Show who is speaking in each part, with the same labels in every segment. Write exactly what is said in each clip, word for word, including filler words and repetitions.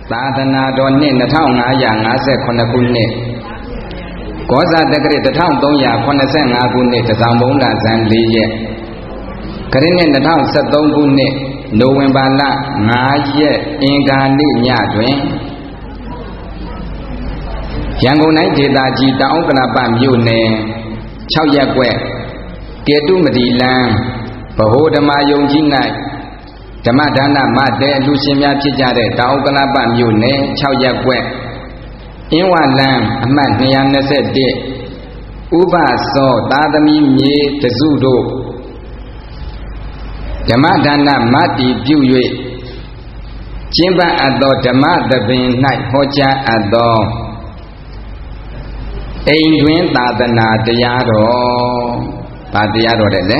Speaker 1: သာသနာတော်နှစ်နှစ်ထောင်ငါးရာငါးဆယ်ခုနှစ်ခုနှစ်ကောဇာတက္ကရာတစ်ထောင်သုံးရာခုနှစ်ဆယ်ငါးခုနှစ်တစောင်းဘုံလဇန်လေးရက်ခရစ်နှစ်နှစ်ထောင်ဆယ်သုံးခုနှစ်နိုဝင်ဘာလငါးရက်အင်္ဂါနေ့ညတွင်ရန်ကုန်တိုင်းဒေသကြီးတောင်ဥက္ကလာပမြို့နယ်၆ရပ်ကွက်ကေတုမတီလမ်းဗဟိုဓမ္မယုံကြီး၌ဓမ္မဒါနမတဲလူရှင်များဖြစ်ကြတဲ့တောင်ဥက္ကလာပမြို့နယ်၆ရပ်ကွက်အင်းဝလန်းအမှတ်၂၂၁ဥပစောသာသမီမြေတစုတို့ဓမ္မဒါနမတီပြု၍ကျင့်ပအပ်သောဓမ္မသဘင်၌ဟောကြားအပ်သောအိမ်တွင်သာသနာတရားတော်ဗာတရားတော်တဲ့လေ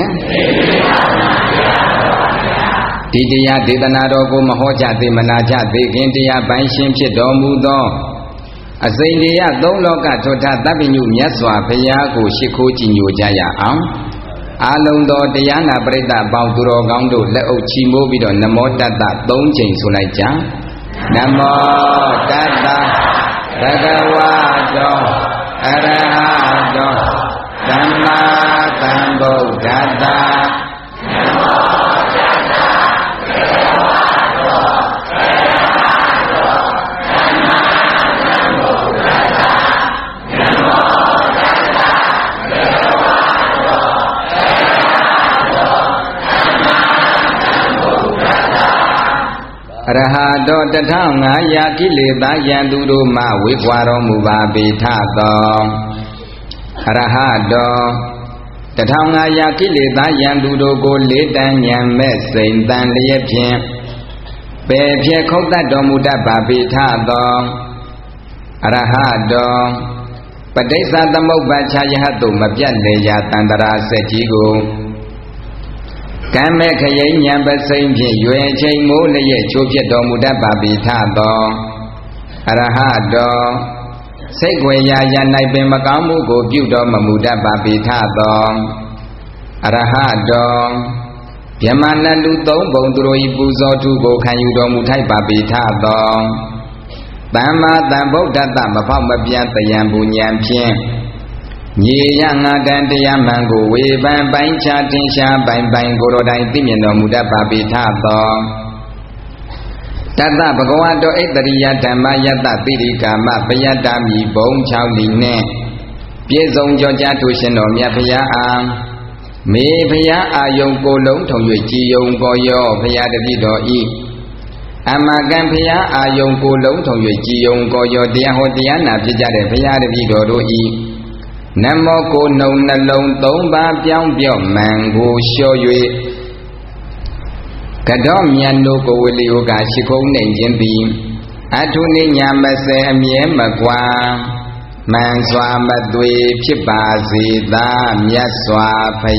Speaker 1: ဒီတရားဒေသနာတော်ကိုမဟောကြားသေးမနာကြသေးခင်တရားပိုင်းရှင်းဖြစ်တော်မူသောအစိမ့်တရားသုံးလောကထွဋ္ဌသဗ္ဗညုမြတ်စွာဘုရားကိုရှိခိုးကြည်ညိုကြရအောင်အာလုံသောတရားနာပရိသတ်ပေါင်းသူတော်ကောင်းတို့လက်အုပ်ချီးမိုးပြီးတော့နမောတတ္တသုံးချိန်ဆိုလိုက်ကြနမောတတ္တဘဂဝတောအရဟတောသမ္မာသမ္ဗုဒ္ဓတ္တနမောတတ္တဘဂဝတောအရဟတောသမ္မာသမ္ဗုဒ္ဓတ္တနမောတတ္တဘဂဝတောအရဟတောသမ္မာသမ္ဗုဒ္ဓတ္တအရဟတောတထောင်ငါးရာကိလေသာယံသူတို့မှဝေခွာတော်မူပါပေထသောအရဟတောတထောင်ငါးရာကိလေသာယံသူတို့ကိုလေးတန်းဉာဏ်မဲ့စိန်တန်လျက်ဖြင့်ပယ်ဖြဲခုတ်တတ်တော်မူတတ်ပါပေထသောအရဟတောပဋိစ္စသမုပ္ပါချာယဟတုမပြတ်လေရာတန္တရာစက်ကြီးကိုကံမဲ့ခရိဉာဏ်ပစိမ့်ဖြင့်ရွယ်ချိန်မိုးလျက်ချိုးဖြစ်တော်မူတတ်ပါပေထသောအရဟတောစိတ်ွယ်ရာရ၌ပင်မကောင်းမှုကိုပြုတော်မမူတတ်ပါပေထသောအရဟတောဗျမနလူသုံးပုံသူတို့၏ပူဇော်ထုကိုခံယူတော်မူထိုက်ပါပေထသောသမ္မာသမ္ဗုဒ္ဓတ္တမဖောက်မပြန်တယံပူဉဏ်ဖြင့်ညီရငါတန်တရားမှန်ကိုဝေဖန်ပိုင်းခြားတင်ရှားပိုင်ပိုင်ကိုယ်တော်တိုင်သိမြင်တော်မူတတ်ပါပေထသောတတ္တဘဂဝတောဣတရိယဓမ္မယတ္တတိရိကာမပယတ္တမိဘုံ၆လီနှင့်ပြည့်စုံကြောကြားသူရှင်တော်မြတ်ဖရာအားမေဖရာအာယုံကိုလုံးထုံ၍ကြည်ယုံပေါ်ရောဖရာတပည့်တော်ဤအမကံဖရာအာယုံကိုလုံးထုံ၍ကြည်ယုံပေါ်ရောတရားဟောတရားနာဖြစ်ကြတဲ့ဖရာတပည့်တော်တို့ဤနမောကိုနှုံနှလုံးသုံးပါးပြောင်းပြော့မှန်ကိုလျှော့၍ကတောမြတ်တို့ကိုဝေလျောကရှိခုံးနေခြင်းသည်အထုနိညာမဆဲအမြဲမကွာမှန်စွာမသွေဖြစ်ပါစေသာမြတ်စွာဘု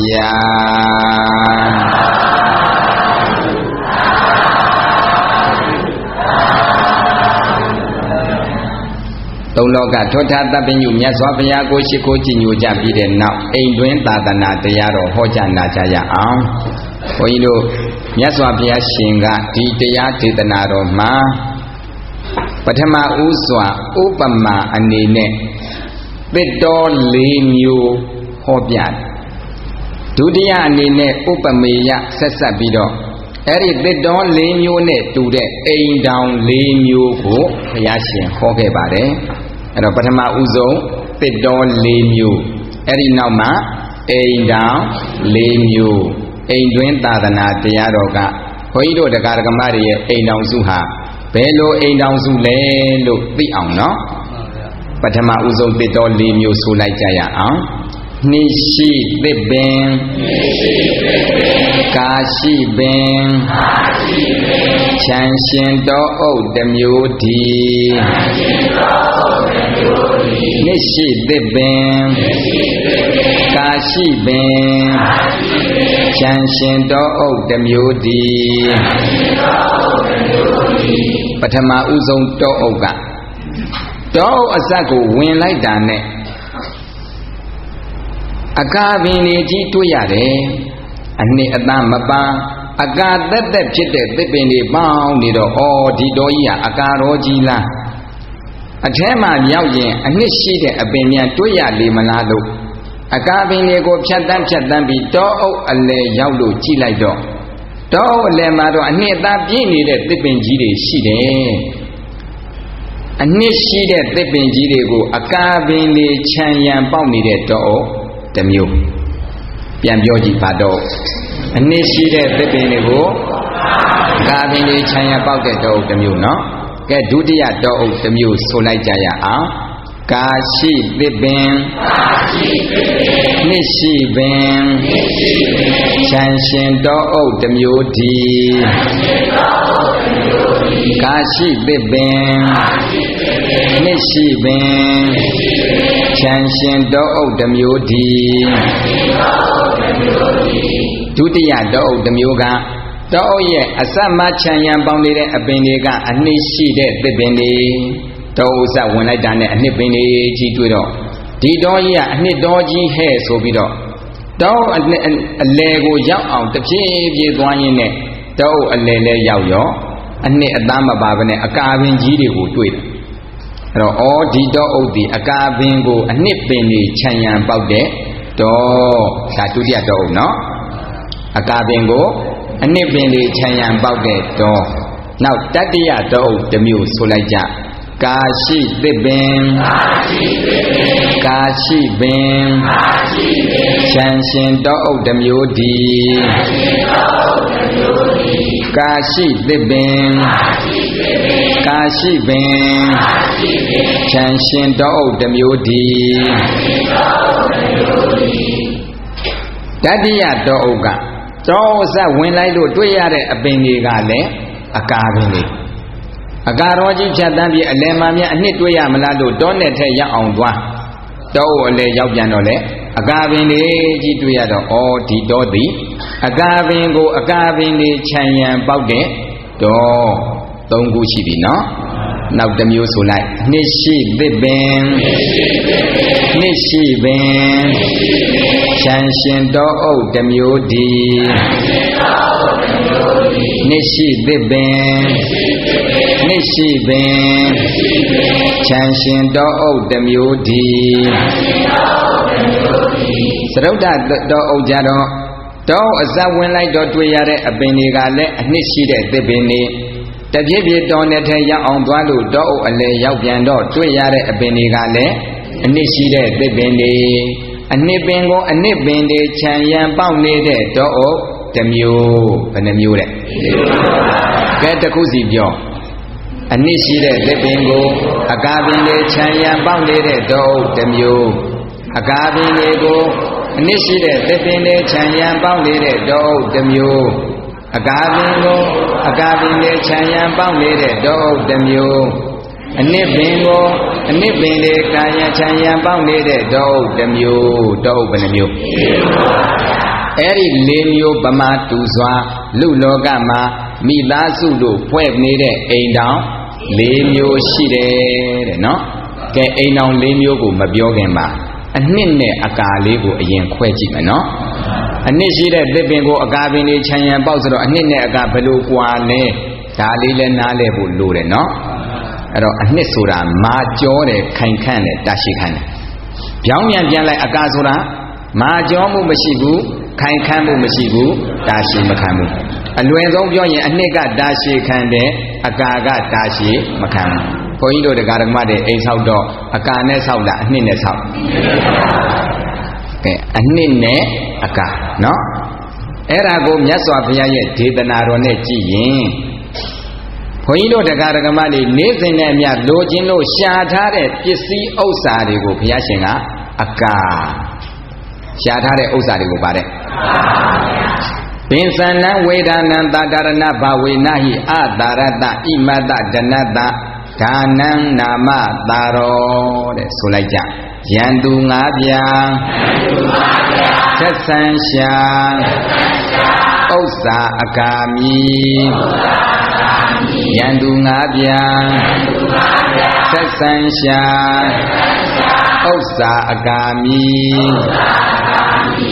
Speaker 1: ရားသုံးလောကထွဋ္ဌသဗ္ဗညုမြတ်စွာဘုရားကိုရှိခိုးကြည်ညိုကြပြီးတဲ့နောက်အိမ်တွင်သာသနာတရားတော်ဟောကြားနာကြရအောင်ဘုန်းကြီးတို့မြတ်စွာဘုရားရှင်ကဒီတရားဒေသနာတော်မှာပထမဦးစွာဥပမာအနေနဲ့သစ်တောလေးမျိုးဟောပြတယ်ဒုတိယအနေနဲ့ဥပမေယဆက်ဆက်ပြီးတော့အဲ့ဒီသစ်တောလေးမျိုးနဲ့တူတဲ့အိမ်တောင်လေးမျိုးကိုဘုရားရှင်ဟောခဲ့ပါတယ်အဲ့တော့ပထမဦးဆုံးသစ်တောလေးမျိုးအဲ့ဒီနောက်မှာအိမ်တောင်လေးမျိုးအိမ်တွင်သာသနာတရားတော်ကဘုန်းကြီးတို့တရားဓမ္မတွေရဲ့အိမ်တောင်စုဟာဘယ်လိုအိမ်တောင်စုလဲလို့သိအောင်နော်ပထမဦးဆုံးသစ်တော်လေးမျိုးဆိုလိုက်ကြရအောင်နှိရှိသစ်ပင်ကာရှိပင်ချမ်းရှင်တော်အုပ်တစ်မျိုးဒီနှိရှိသစ်ပင်ကာရှိပင်ချမ်းရှင်တော်အုပ်တစ်မျိုးဒီပထမဦးဆုံးတော်အုပ်ကတော်အုပ်အစက်ကိုဝင်လိုက်တာနဲ့အကာပင်လေးကြီးတွေ့ရတယ်အနှစ်အသားမပန်းအကာသက်သက်ဖြစ်တဲ့သစ်ပင်တွေပေါင်းနေတော့ဩဒီတော်ကြီးကအကာရောကြီးလားအထဲမှာရောက်ရင်အနှစ်ရှိတဲ့အပင်များတွေ့ရလေမလားလို့အကာပင်တွေကိုဖြတ်တန်းဖြတ်တန်းပြီးတောအုပ်အလဲရောက်လို့ကြည့်လိုက်တော့တောအုပ်အလဲမှာတော့အနှစ်သားပြည့်နေတဲ့သစ်ပင်ကြီးတွေရှိတယ်အနှစ်ရှိတဲ့သစ်ပင်ကြီးတွေကိုအကာပင်တွေခြံရံပေါက်နေတဲ့တောအုပ်တစ်မျိုးပြန်ပြောကြည့်ပါတော့အနှစ်ရှိတဲ့သစ်ပင်တွေကိုအကာပင်တွေခြံရံပေါက်တဲ့တောအုပ်တစ်မျိုးနော်ကဲဒုတိယတောအုပ်တစ်မျိုးဆိုလိုက်ကြရအောင်ကာရှိသစ်ပင်နှစ်ရှိပင်ခြံရှင်တောအုပ်တစ်မျိုးဒီကာရှိသစ်ပင်နှစ်ရှိပင်ခြံရှင်တောအုပ်တစ်မျိုးဒီဒုတိယတောအုပ်တစ်မျိုးကတောအုပ်ရဲ့အစမခြံရံပေါင်းနေတဲ့အပင်တွေကအနှစ်ရှိတဲ့သစ်ပင်တွေတောအုပ်စဝင်လိုက်တာနဲ့အနှစ်ပင်တွေကြီးတွေ့တော့ဒီတောကြီးကအနှစ်တောကြီးဟဲ့ဆိုပြီးတော့တောအလဲကိုရောက်အောင်တဖြည်းဖြည်းသွားရင်းနဲ့တောအုပ်အလဲလဲရောက်ရောအနှစ်အသားမပါဘဲနဲ့အကာပင်ကြီးတွေကိုတွေ့တယ်အဲ့တော့ဩဒီတောအုပ်ဒီအကာပင်ကိုအနှစ်ပင်တွေခြံရံပေါက်တဲ့တောဒါဒုတိယတောအုပ်နော်အကာပင်ကိုအနှစ်ပင်တွေခြံရံပေါက်တဲ့တောနောက်တတိယတောအုပ်တစ်မျိုးဆိုလိုက်ကြကာရှိသစ်ပင်ကာရှိပင်ခြံရှင်တောအုပ်တစ်မျိုးဒီကာရှိသစ်ပင်ကာရှိပင်ခြံရှင်တောအုပ်တစ်မျိုးဒီတတိယတောအုပ်ကတောအုပ်စဝင်လိုက်လို့တွေ့ရတဲ့အပင်တွေကလည်းအကာပင်တွေအကာရောကြီးဖြတ်တန်းပြီးအလယ်မှာမြအနှစ်တွေ့ရမလားလို့တောနဲ့ထက်ရအောင်သွားတောအုပ်အလယ်ရောက်ပြန်တော့လေအကာပင်တွေကြီးတွေ့ရတော့ဩဒီတောသည်အကာပင်ကိုအကာပင်တွေခြံရံပေါက်တဲ့တောသုံးခုရှိပြီနော်နောက်တစ်မျိုးဆိုလိုက်နှစ်ရှိသစ်ပင်နှစ်ရှိပင်ခြံရှင်တောအုပ်တစ်မျိုးဒီနှစ်ရှိသစ်ပင်နှစ်ရှိပင်ခြံရှင်တောအုပ်တစ်မျိုးဒီသရုတ်တတောအုပ်ကြတော့တောအစဝင်လိုက်တော့တွေ့ရတဲ့အပင်တွေကလည်းအနှစ်ရှိတဲ့သစ်ပင်တွေတပြည့်ပြည့်တောနဲ့ထဲရောက်အောင်သွားလို့တောအုပ်အလဲရောက်ပြန်တော့တွေ့ရတဲ့အပင်တွေကလည်းအနှစ်ရှိတဲ့သစ်ပင်တွေအနှစ်ပင်ကိုအနှစ်ပင်တွေခြံရံပေါက်နေတဲ့တောအုပ်တစ်မျိုးဘယ်နှမျိုးလဲကဲတစ်ခုစီပြောအနှစ်ရှိတဲ့သစ်ပင်ကိုအကာပင်တွေခြံရံပေါက်နေတဲ့တောအုပ်တစ်မျိုးအကာပင်တွေကိုအနှစ်ရှိတဲ့သစ်ပင်တွေခြံရံပေါက်နေတဲ့တောအုပ်တစ်မျိုးအကာပင်ကိုအကာပင်တွေခြံရံပေါက်နေတဲ့တောအုပ်တစ်မျိုးအနှစ်ပင်ကိုအနှစ်ပင်တွေကာယခြံရံပေါက်နေတဲ့တောအုပ်တစ်မျိုးတောအုပ်ဘယ်နှမျိုးအဲ့ဒီလေးမျိုးဗမာတူစွာလူလောကမှာမိသားစုတို့ဖွဲ့နေတဲ့အိမ်တောင်လေးမျိုးရှိတယ်တဲ့နော်ကဲအိမ်တောင်လေးမျိုးကိုမပြောခင်မှာအနှစ်နဲ့အကာလေးကိုအရင်ခွဲကြည့်မယ်နော်အနှစ်ရှိတဲ့သစ်ပင်ကိုအကာပင်တွေခြံရံပေါက်ဆိုတော့အနှစ်နဲ့အကာဘယ်လိုကွာလဲဒါလေးလည်းနားလဲဖို့လိုတယ်နော်အဲ့တော့အနှစ်ဆိုတာမာကြောတယ်ခိုင်ခန့်တယ်တာရှိခန့်တယ်ပြောင်းပြန်ပြန်လိုက်အကာဆိုတာမာကြောမှုမရှိဘူးခိုင်ခန့်မှုမရှိဘူးတာရှိမခံဘူးအလွယ်ဆုံးပြောရင်အနှစ်ကတာရှိခံတယ်အကာကတာရှိမခံဘူးဘုန်းကြီးတို့တရားဓမ္မတွေအိမ်ဆောက်တော့အကာနဲ့ဆောက်လားအနှစ်နဲ့ဆောက်ကဲအနှစ်နဲ့အကာနော်အဲ့ဒါကိုမြတ်စွာဘုရားရဲ့ဒေသနာတော်နဲ့ကြည့်ရင်ဘုန်းကြီးတို့တရားဓမ္မတွေနေ့စဉ်နဲ့အမျှလိုချင်လို့ရှာထားတဲ့ပစ္စည်းဥစ္စာတွေကိုဘုရားရှင်ကအကာရှာထားတဲ့ဥစ္စာတွေကိုပါတယ်ပင်စနံဝေဒနာတာတရဏဘဝေနဟိအတာရတဣမတဒနတဒါနံနာမတာရောတဲ့ဆိုလိုက်ကြယံသူငါးပြာသက်ဆံရှာဥစ္စာအကာမိယံသူငါးပြာသက်ဆံရှာဥစ္စာအကာမိ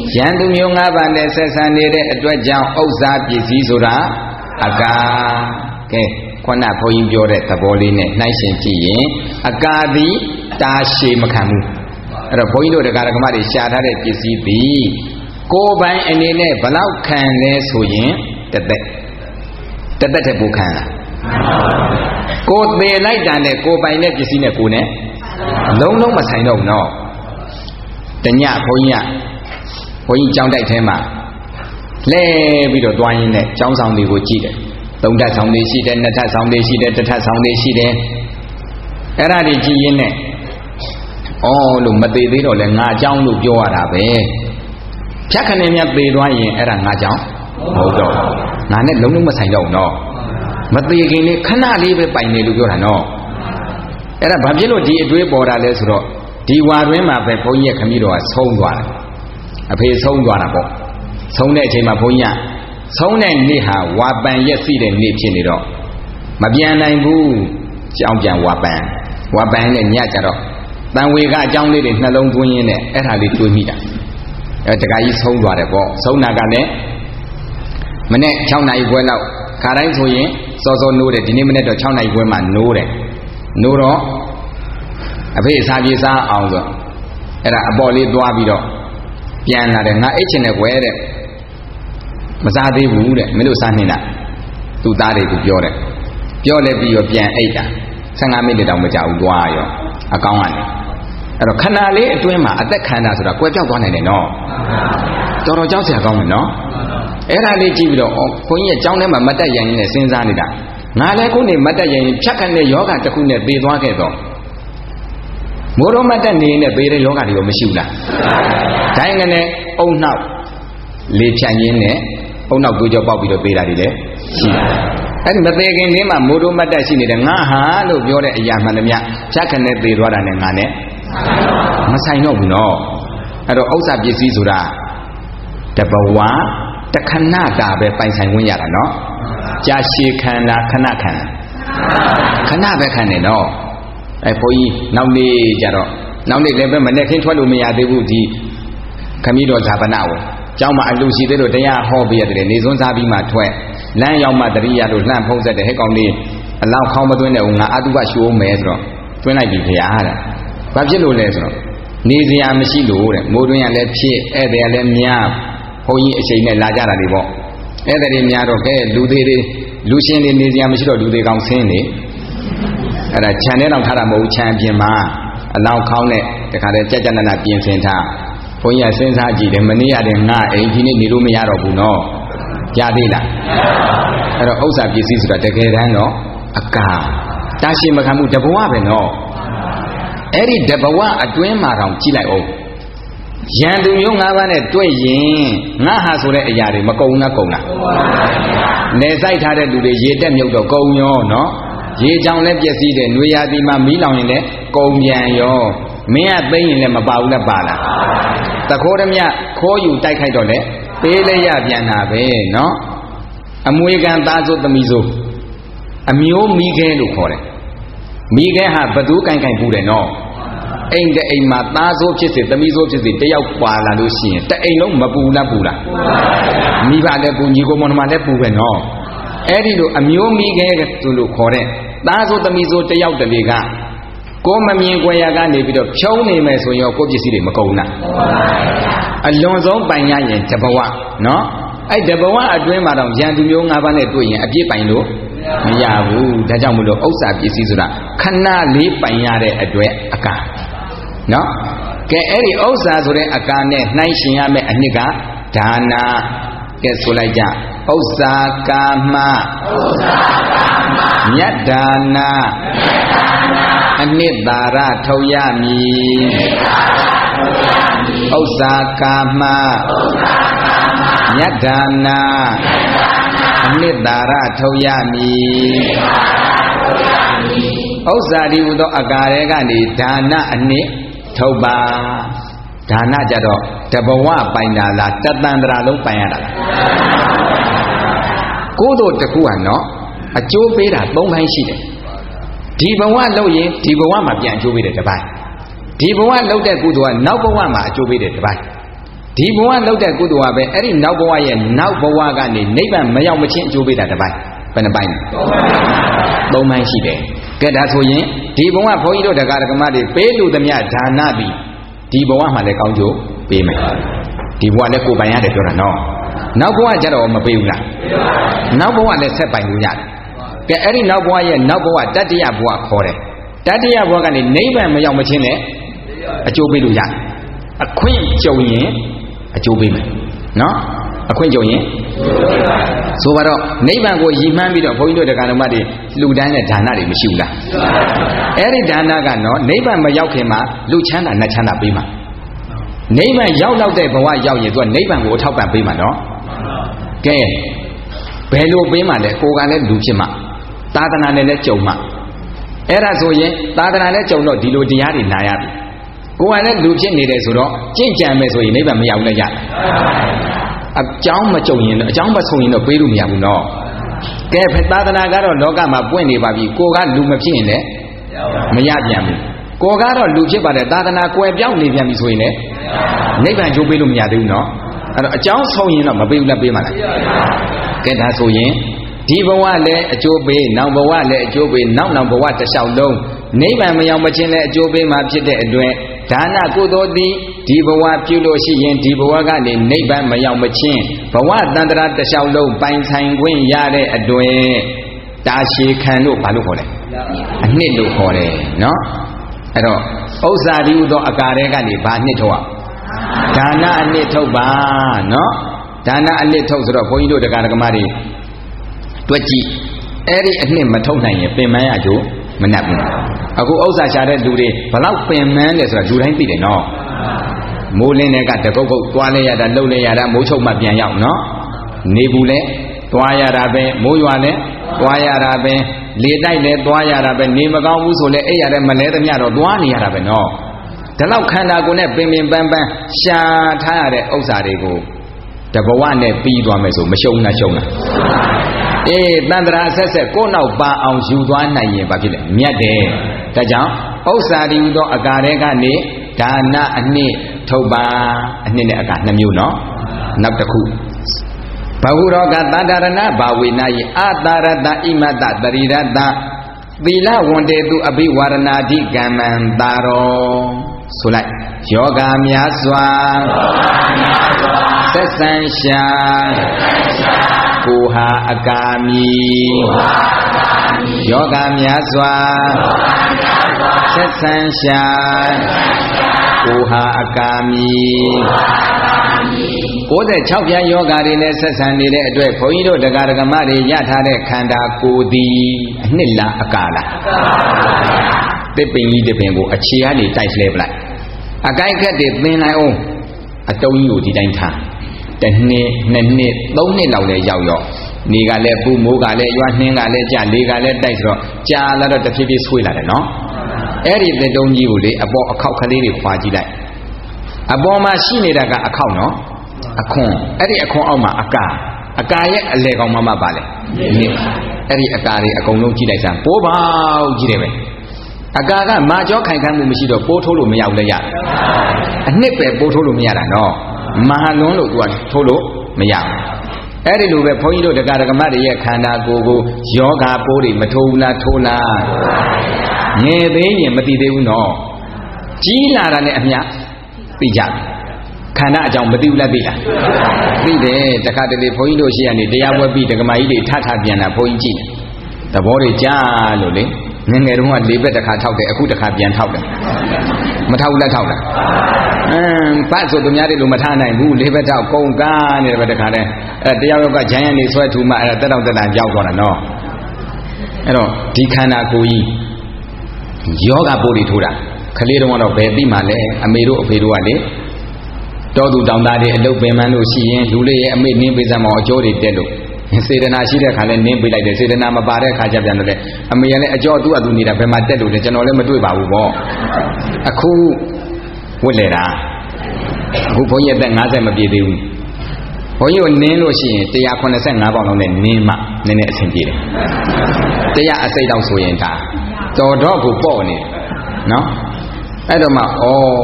Speaker 1: ယံသူမျိုး၅ပါးနဲ့ဆက်ဆံနေတဲ့အတွက်ကြောင့်ဥစ္စာပစ္စည်းဆိုတာအကာကဲခုနဘုန်းကြီးပြောတဲ့သဘောလေးနဲ့နှိုင်းရှင်ကြည့်ရင်အကာသည်တာရှည်မခံဘူးအဲ့တော့ဘုန်းကြီးတို့တရားဓမ္မတွေရှားထားတဲ့ပစ္စည်းသည်ကိုယ်ပိုင်အနေနဲ့ဘလောက်ခံလဲဆိုရင်တသက်တသက်တဲ့ပိုခံလားကိုယ်သေးလိုက်တာနဲ့ကိုယ်ပိုင်တဲ့ပစ္စည်းနဲ့ကိုယ်နဲ့လုံးလုံးမဆိုင်တော့ဘူးနော်တညဘုန်းကြီးကဘုန်းကြီးကျောင်းတိုက်ထဲမှာလဲပြီးတော့တွားရင်းနဲ့ကျောင်းဆောင်တွေကိုကြည့်တယ်သုံးထပ်ဆောင်တွေရှိတယ်နှစ်ထပ်ဆောင်တွေရှိတယ်တစ်ထပ်ဆောင်တွေရှိတယ်အဲ့ဒါတွေကြည့်ရင်းနဲ့အော်လို့မသေးသေးတော့လဲငါเจ้าလို့ပြောရတာပဲဖြတ်ခနဲ့မြတ်သေးသွားရင်အဲ့ဒါငါเจ้าမဟုတ်တော့ငါနဲ့လုံးလုံးမဆိုင်တော့ဘူးနော်မသေးခင်လေးခဏလေးပဲပိုင်နေလို့ပြောတာနော်အဲ့ဒါဘာဖြစ်လို့ဒီအတွေးပေါ်တာလဲဆိုတော့ဒီဝါတွင်းမှာပဲဘုန်းကြီးရဲ့ခမည်းတော်ကဆုံးသွားတယ်အဖေဆုံးသွားတာပေါ့ဆုံးတဲ့အချိန်မှာဘုန်းကြီးကဆုံးတဲ့နေ့ဟာဝါပန်ရက်စီတဲ့နေ့ဖြစ်နေတော့မပြန်နိုင်ဘူးကြောင်းပြန်ဝါပန်ဝါပန်နဲ့ညကြတော့တန်ဝေကအကြောင်းလေးတွေနှလုံးသွင်းရင်းနဲ့အဲ့ဒါလေးတွေးမိတာအဲတခါကြီးဆုံးသွားတယ်ပေါ့ဆုံးတာကလည်းမနေ့၆နာရီခွဲလောက်ခါတိုင်းဆိုရင်စောစောနိုးတယ်ဒီနေ့မနေ့တော့၆နာရီခွဲမှနိုးတယ်နိုးတော့အဖေစားပြေးစားအောင်ဆိုအဲ့ဒါအပေါ်လေးသွားပြီးတော့ပြန်လာတယ်ငါအိတ်ချင်တယ်ကွယ်တဲ့မစားသေးဘူးတဲ့မင်းတို့စားနေလားသူ့သားတွေကပြောတယ်ပြောလဲပြီးတော့ပြန်အိတ်တာဆယ်ငါမိနစ်တောင်မကြာဘူးသွားရောအကောင်းကနေအဲ့တော့ခဏလေးအတွင်းမှာအသက်ခံတာဆိုတာကွယ်ပြောက်သွားနိုင်တယ်နော်တော်တော်ကြောက်စရာကောင်းတယ်နော်အဲ့ဒါလေးကြည့်ပြီးတော့ခွန်ကြီးရဲ့ကျောင်းထဲမှာမတက်ရင်နဲ့စဉ်းစားနေတာငါလည်းခုနေမတက်ရင်ဖြတ်ခနဲ့ယောဂတစ်ခုနဲ့သေသွားခဲ့တော့မိုးတော်မတက်နေနဲ့သေတဲ့ယောဂတွေရောမရှိဘူးလားဒိုင်းကနေအုံနောက်လေဖြန့်ရင်းနဲ့အုံနောက်တွေးကြောပေါက်ပြီးတော့သေတာတွေလည်းရှိတယ်အဲ့ဒီမသေးခင်လေးမှာမိုးတော်မတက်ရှိနေတယ်ငါဟာလို့ပြောတဲ့အရာမှန်သမျှဖြတ်ခနဲ့သေသွားတာနဲ့ငါနဲ့မဆိုင်တော့ဘူးနော်အဲ့တော့ဥစ္စာပစ္စည်းဆိုတာတဘဝတခဏတာပဲပိုင်ဆိုင်ဝင်ရတာနော်ကြာရှည်ခံတာခဏခံခဏပဲခံနေနော်အဲဘုန်းကြီးနောက်နေ့ကျတော့နောက်နေ့လည်းပဲမနေ့ခင်းထွက်လို့မရသေးဘူးဒီခမည်းတော်ဇာပနာကိုကျောင်းမှာအလူရှိသေးလို့တရားဟောပြရတယ်နေစွန်းစားပြီးမှထွက်လမ်းရောက်မှတရိယာတို့လှမ်းဖုံးဆက်တယ်ဟဲ့ကောင်လေးအလောက်ခေါင်းမသွင်းတဲ့ဦးငါအတုပရှိုးမယ်ဆိုတော့သွင်းလိုက်ပြီခင်ဗျာတဲ့ဘာဖြစ်လို့လဲဆိုတော့နေစရာမရှိလို့တဲ့မိုးတွင်းရလည်းဖြစ်ဧည့်သည်လည်းများဘုန်းကြီးအချိန်နဲ့လာကြတာတွေပေါ့ဧည့်သည်တွေများတော့ကဲလူသေးတွေလူရှင်တွေနေစရာမရှိတော့လူသေးကောင်ဆင်းနေအဲ့ဒါခြံထဲတော့ထားတာမဟုတ်ခြံပြင်မှာအလောင်းခေါင်းနဲ့တခါတည်းကြက်ကြက်နက်နက်ပြင်ဆင်ထားဘုန်းကြီးကစဉ်းစားကြည့်တယ်မနေ့ရတယ်ငါအိမ်ဒီနေ့နေလို့မရတော့ဘူးနော်ကြားသေးလားအဲ့တော့ဥစ္စာပစ္စည်းဆိုတာတကယ်တမ်းတော့အကာတာရှိမခံမှုတဘဝပဲနော်အဲ့ဒီတဘဝအတွင်းမှာတော့ကြည့်လိုက်အောင်ရန်သူမျိုး၅ပါးနဲ့တွေ့ရင်ငါဟာဆိုတဲ့အရာတွေမကုံလားကုံလားနေဆိုင်ထားတဲ့လူတွေရေတက်မြုပ်တော့ကုံရောနော်ရေချောင်လည်းပျက်စီးတယ်၊နှွေရာသီမှာမီးလောင်ရင်လည်းကုန်ပြန်ရောမင်းကသိရင်လည်းမပါဘူးလည်းပါလားတခိုးဓမြခိုးယူတိုက်ခိုက်တော့လေပေးလိုက်ရပြန်တာပဲနော်အမွေခံသားစိုးသမီးစိုးအမျိုးမိခဲလို့ခေါ်တယ်မိခဲဟာဘသူကိုင်ကိုင်ပူတယ်နော်အိမ်တဲ့အိမ်မှာသားစိုးဖြစ်စေသမီးစိုးဖြစ်စေတယောက်ပါလာလို့ရှိရင်တအိမ်လုံးမပူလားပူလားမိဘလည်းပူညီကိုမောင်နှမလည်းပူပဲနော်အဲ့ဒီလိုအမျိုးမိခဲသူလို့ခေါ်တဲ့သားစိုးသမီးစိုးတယောက်တလေကကိုမမြင်ကြွယ်ရကနေပြီးတော့ဖြုံးနေမယ်ဆိုရင်ကိုပစ္စည်းတွေမကုန်လားအလွန်ဆုံးပိုင်ရရင်တဘဝနော်အဲ့တဘဝအတွင်းမှာတော့ရန်သူမျိုး၅ပါးနဲ့တွေ့ရင်အပြစ်ပိုင်လို့မရဘူးဒါကြောင့်မလို့ဥစ္စာပစ္စည်းဆိုတာခဏလေးပိုင်ရတဲ့အတွက်အကာနော်ကဲအဲ့ဒီဥစ္စာဆိုတဲ့အကာနဲ့နှိုင်းရှင်ရမယ့်အနှစ်ကဒါနာကဲဆိုလိုက်ကြဥစ္စာကာမဥစ္စာကာမမြတ်ဒါနာမြတ်ဒါနာအနှစ်သာရထုတ်ရမည်ဥစ္စာကာမမြတ်ဒါနာအနှစ်သာရထုတ်ရမည်ဥစ္စာဒီဟူသောအကာရဲကနေဒါနအနှစ်ထုတ်ပါဒါနကြတော့တဘဝပိုင်တာလားတတန်တရာလုံးပိုင်ရတာလားကိုယ်တို့တခုဟာနော်အကျိုးပေးတာ၃ပိုင်းရှိတယ်ဒီဘဝလုပ်ရင်ဒီဘဝမှာပြန်အကျိုးပေးတယ်တစ်ပိုင်းဒီဘဝလုပ်တဲ့ကုသိုလ်ကနောက်ဘဝမှာအကျိုးပေးတယ်တစ်ပိုင်းဒဒီဘဝလောက်တဲ့ကုသိုလ်ကပဲအဲ့ဒီနောက်ဘဝရဲ့နောက်ဘဝကနေနိဗ္ဗာန်မရောက်မချင်းအကျိုးပေးတာတစ်ပိုင်းဘယ်နှပိုင်းလဲသုံးပိုင်းရှိတယ်ကဲဒါဆိုရင်ဒီဘဝဘုန်းကြီးတို့တရားဓမ္မတွေပေးလူသမျှဒါနပြီးဒီဘဝမှာလည်းကောင်းကျိုးပေးမယ်ဒီဘဝလည်းကိုယ်ပိုင်ရတယ်ပြောတာနော်နောက်ဘဝကျတော့မပေးဘူးလားနောက်ဘဝလည်းဆက်ပိုင်လို့ရတယ်ကဲအဲ့ဒီနောက်ဘဝရဲ့နောက်ဘဝတတ္တိယဘဝခေါ်တယ်တတ္တိယဘဝကနေနိဗ္ဗာန်မရောက်မချင်းလည်းအကျိုးပေးလို့ရတယ်အခွင့်ကြုံရင်အကျိုးပေးမယ်နော်အခွင့်ကြုံရင်ဆိုပါတော့နိဗ္ဗာန်ကိုရည်မှန်းပြီးတော့ဘုန်းကြီးတို့တရားဓမ္မတွေလူတန်းတဲ့ဒါနတွေမရှိဘူးလားအဲ့ဒီဒါနကနော်နိဗ္ဗာန်မရောက်ခင်မှာလူချမ်းသာနတ်ချမ်းသာပေးမှာနိဗ္ဗာန်ရောက်တော့တဲ့ဘဝရောက်ရင်သူကနိဗ္ဗာန်ကိုအထောက်ပံ့ပေးမှာနော်ကဲဘယ်လိုပေးမှာလဲကိုယ်ကလည်းလူဖြစ်မှာသာသနာနဲ့လည်းကြုံမှာအဲ့ဒါဆိုရင်သာသနာနဲ့ကြုံတော့ဒီလိုတရားတွေနာရပြီကိုယ်ကလည်းလူဖြစ်နေတယ်ဆိုတော့ကြင့်ကြံမယ်ဆိုရင်နိဗ္ဗာန်မရောက်လည်းရတယ်အကြောင်းမကြုံရင်အကြောင်းမဆုံးရင်တော့ပေးလို့မရဘူးနော်ကဲသာသနာကတော့လောကမှာပွင့်နေပါပြီကိုကလူမဖြစ်ရင်လည်းမရပြန်ဘူးကိုကတော့လူဖြစ်ပါတယ်သာသနာကွယ်ပြောင်းနေပြန်ပြီဆိုရင်လည်းနိဗ္ဗာန်ကျိုးပေးလို့မရသေးဘူးနော်အဲ့တော့အကြောင်းဆုံးရင်တော့မပေးဘူးလားပေးမှာလားကဲဒါဆိုရင်ဒီဘဝလည်းအကျိုးပေးနောက်ဘဝလည်းအကျိုးပေးနောက်နောက်ဘဝတစ်လျှောက်လုံးနိဗ္ဗာန်မရောက်မချင်းလည်းအကျိုးပေးမှာဖြစ်တဲ့အတွက်ဒါနကုသိုလ်သည်ဒီဘဝပြုလို့ရှိရင်ဒီဘဝကနေနိဗ္ဗာန်မရောက်မချင်းဘဝတန်တရာတစ်လျှောက်လုံးပိုင်ဆိုင်ခွင့်ရတဲ့အတွက်တာရှည်ခံလို့ဘာလို့ခေါ်လဲအနှစ်လို့ခေါ်တယ်နော်အဲ့တော့ဥစ္စာဒီဥသောအကာတွေကနေဘာနှစ်ထုတ်အောင်ဒါနအနှစ်ထုတ်ပါနော်ဒါနအနှစ်ထုတ်ဆိုတော့ဘုန်းကြီးတို့တရားဓမ္မတွေတွက်ကြည့်အဲ့ဒီအနှစ်မထုတ်နိုင်ရင်ပင်မရကြိုးမနှက်ဘူးအခုဥစ္စာရှာတဲ့လူတွေဘလောက်ပင်မန်းလဲဆိုတာလူတိုင်းသိတယ်နော်မိုးလင်းတဲ့ကတကုတ်ကုတ်သွားလဲရတာလှုပ်လဲရတာမိုးချုပ်မှပြန်ရောက်နော်နေဘူးလဲသွားရတာပဲမိုးရွာလဲသွားရတာပဲလေတိုက်လဲသွားရတာပဲနေမကောင်းဘူးဆိုလဲအဲ့ရတဲ့မလဲသမျှတော့သွားနေရတာပဲနော်ဒါလောက်ခန္ဓာကိုယ်နဲ့ပင်ပင်ပန်းပန်းရှာထားရတဲ့ဥစ္စာတွေကိုတဘဝနဲ့ပြီးသွားမယ်ဆိုမရှုံးလားရှုံးလားအေးတန်ត្រာဆက်ဆက်ကိုယ်နောက်ပါအောင်ယူသွားနိုင်ရင်ဘာဖြစ်လဲမြတ်တယ်ဒါကြောင့်ဥစ္စာဒီဟူသောအကာတွေကနေဒါနအနှစ်ထုတ်ပါအနှစ်နဲ့အကာနှစ်မျိုးနော်နောက်တစ်ခုဘဟုရောကသန္တာရဏဘာဝေနာယအတာရတဣမတတရိရတသီလဝန္တေတုအဘိဝရဏာတိကမ္မံတာရောဆိုလိုက်ယောဂများစွာသက်ဆံရှာကိုဟာအကာမီယောဂများစွာသက်ဆံရှာကိုဟာအကာမီကိုယ်တဲ့၆ပြားယောဂါတွေနဲ့ဆက်ဆံနေတဲ့အတွက်ဘုန်းကြီးတို့တရားဓမ္မတွေရထားတဲ့ခန္ဓာကိုယ်သည်အနှစ်လားအကာလားတစ်ပင်ကြီးတစ်ပင်ကိုအခြေအနေတိုက်လှဲပလိုက်အကိုက်ခက်တွေသင်လိုက်အောင်အတုံးကြီးကိုဒီတိုင်းထားတစ်နှစ်နှစ်နှစ်သုံးနှစ်လောက်လည်းရောက်ရောနေကလည်းပူမိုးကလည်းရွာနှင်းကလည်းကြာလေကလည်းတိုက်ဆိုတော့ကြာလာတော့တဖြည်းဖြည်းဆွေးလာတယ်နော်အဲ့ဒီတစ်တုံးကြီးကိုလေအပေါ်အခောက်ကလေးတွေခွာကြည့်လိုက်အပေါ်မှာရှိနေတာကအခောက်နော်အခွန်အဲ့ဒီအခွန်အောက်မှာအကာအကာရဲ့အလေကောင်မှမပါလေနစ်အဲ့ဒီအကာတွေအကုန်လုံးကြည့်လိုက်စမ်းပိုးပေါက်ကြည့်တယ်ပဲအကာကမာကြောခိုင်ခန့်မှုမရှိတော့ပိုးထိုးလို့မရဘူးလေရတယ်အနှစ်ပဲပိုးထိုးလို့မရတာနော်မဟာလွန်းလို့သူကထိုးလို့မရဘူးအဲ့ဒီလိုပဲဘုန်းကြီးတို့တရားဓမ္မတွေရဲ့ခန္ဓာကိုယ်ကိုယောဂပိုးတွေမထိုးဘူးလားထိုးလားငယ်သေးရင်မသိသေးဘူးနော်ကြီးလာတာနဲ့အမျှသိကြတယ်ခန္ဓာအကြောင်းမသိဘူးလားသိလားသိတယ်တခါတလေဘုန်းကြီးတို့ရှိရနေတရားပွဲပြီးဒကမာကြီးတွေထထပြန်လာဘုန်းကြီးကြည့်သဘောတွေကြားလို့လေငယ်ငယ်တုန်းကလေးဘက်တစ်ခါထောက်တယ်အခုတစ်ခါပြန်ထောက်တယ်မထောက်ဘူးလားထောက်လားအင်းပတ်ဆိုသူများတွေလို့မထားနိုင်ဘူးလေးဘက်ထောက်ကုန်းကားနေတယ်ပဲတစ်ခါတည်းအဲတရားရောက်ကဂျိုင်းရနေဆွဲထူမှအဲတက်တော့တက်တာရောက်သွားတာနော်အဲ့တော့ဒီခန္ဓာကိုယ်ကြီးယောဂပိုးတွေထိုးတာခလေးတုန်းကတော့ဘယ်သိမှလဲအမေတို့အဖေတို့ကလေတောသူတောင်သားတွေအလုတ်ပင်မန်းလို့ရှိရင်လူလေးရဲ့အမေနင်းပေးစမ်းမအောင်အကျိုးတွေတက်လို့စေတနာရှိတဲ့ခါလဲနင်းပေးလိုက်တယ်စေတနာမပါတဲ့ခါကျပြန်လို့လေအမေကလည်းအကျော်သူ့အတူနေတာဘယ်မှာတက်လို့လဲကျွန်တော်လည်းမတွေ့ပါဘူးပေါ့အခုဝတ်လေတာအခုဘုန်းကြီးအသက်၅၀မပြည့်သေးဘူးဘုန်းကြီးကိုနင်းလို့ရှိရင်၁၇၅ပေါင်လောက်နဲ့နင်းမှနည်းနည်းအဆင်ပြေတယ်တရားအစိတ်တော့ဆိုရင်ဒါတော်တော့ကိုပေါ့နေနော်အဲ့တော့မှဩ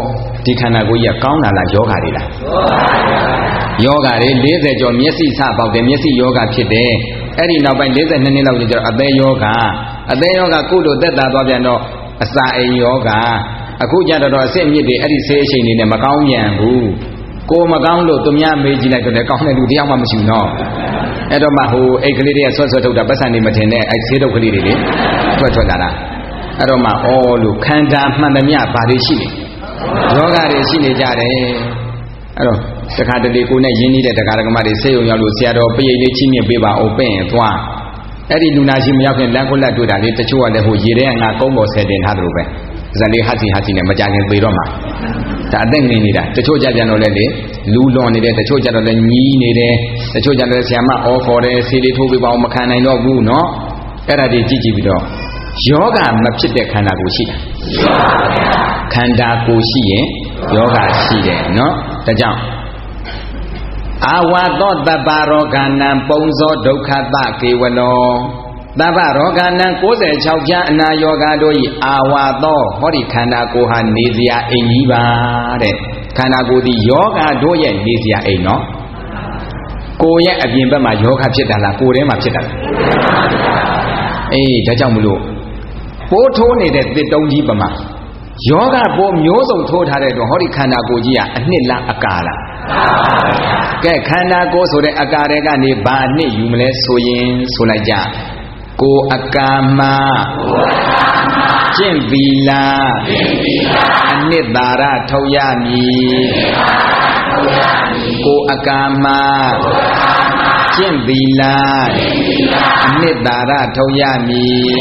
Speaker 1: ဒီခန္ဓာကိုယ်ကြီးကကောင်းတာလားယောဂါတွေလားယောဂါတွေ၄၀ကျော်မျက်စိစပေါက်တယ်မျက်စိယောဂါဖြစ်တယ်အဲ့ဒီနောက်ပိုင်း၄၂နှစ်လောက်ကျတော့အသေးယောဂါအသေးယောဂါကုလို့သက်သာသွားပြန်တော့အစာအိမ်ယောဂါအခုကြတော့အစစ်အမြစ်တွေအဲ့ဒီဆေးအချိန်တွေနဲ့မကောင်းပြန်ဘူးကိုမကောင်းလို့သူများမေးကြည့်လိုက်တော့လည်းကောင်းတဲ့လူတယောက်မှမရှိဘူးနော်အဲ့တော့မှဟိုအိတ်ကလေးတွေကဆွတ်ဆွတ်ထုတ်တာပတ်စံနေမတင်နဲ့အဲ့ဆေးတုပ်ကလေးတွေလေထွက်ထွက်လာတာအဲ့တော့မှအော်လို့ခန္ဓာမှန်သမျှဘာတွေရှိလဲယောဂတွေရှိနေကြတယ်အဲ့တော့တခါတလေကိုနဲ့ရင်းနှီးတဲ့တရားဓမ္မတွေဆေးရုံရောက်လို့ဆရာတော်ပိဋိလေးချင်းမြင့်ပေးပါအောင်ပြင်သွားအဲ့ဒီလူနာရှိမရောက်ခင်လမ်းခွက်လက်တွေ့တာလေတချို့ကလည်းဟိုရေထဲကငါကုန်းပေါ်ဆယ်တင်ထားသလိုပဲဇန်လေးဟာစီဟာစီနဲ့မကြခင်ပြေတော့မှာဒါအသက်ငြိမ်နေတာတချို့ကြပြန်တော့လေလေလူလွန်နေတယ်တချို့ကြတော့လည်းညီးနေတယ်တချို့ကြတော့ဆရာမအော်ခေါ်တယ်ဆေးလေးထိုးပေးပါအောင်မခံနိုင်တော့ဘူးเนาะအဲ့ဒါတွေကြည့်ကြည့်ပြီးတော့ယောဂမဖြစ်တဲ့ခန္ဓာကိုယ်ရှိတာခန္ဓာကိုယ်ရှိရင်ယောဂရှိတယ်เนาะဒါကြောင့်အာဝါသောတပ္ပရောဂာနံပုံဇောဒုက္ခတကေဝလောတပ္ပရောဂာနံ၉၆ပြားအနာယောဂါတို့ဤအာဝါသောဟောဒီခန္ဓာကိုယ်ဟာနေစရာအိမ်ကြီးပါတဲ့ခန္ဓာကိုယ်ဒီယောဂါတို့ရဲ့နေစရာအိမ်နော်ကိုယ်ရဲ့အပြင်ဘက်မှာယောဂဖြစ်တာလားကိုယ်ထဲမှာဖြစ်တာလားအေးဒါကြောင့်မလို့ပိုးထိုးနေတဲ့သစ်တုံးကြီးပမာယောဂပိုးမျိုးစုံထိုးထားတဲ့တော့ဟောဒီခန္ဓာကိုယ်ကြီးကအနှစ်လားအကာလားကဲခန္ဓာကိုယ်ဆိုတဲ့အကာတွေကနေဘာအနှစ်ယူမလဲဆိုရင်ဆိုလိုက်ကြကိုအကာမကျင့်သီလအနှစ်သာရထုတ်ရမည်ကိုအကာမကျင့်သီလအနှစ်သာရထုတ်ရမည်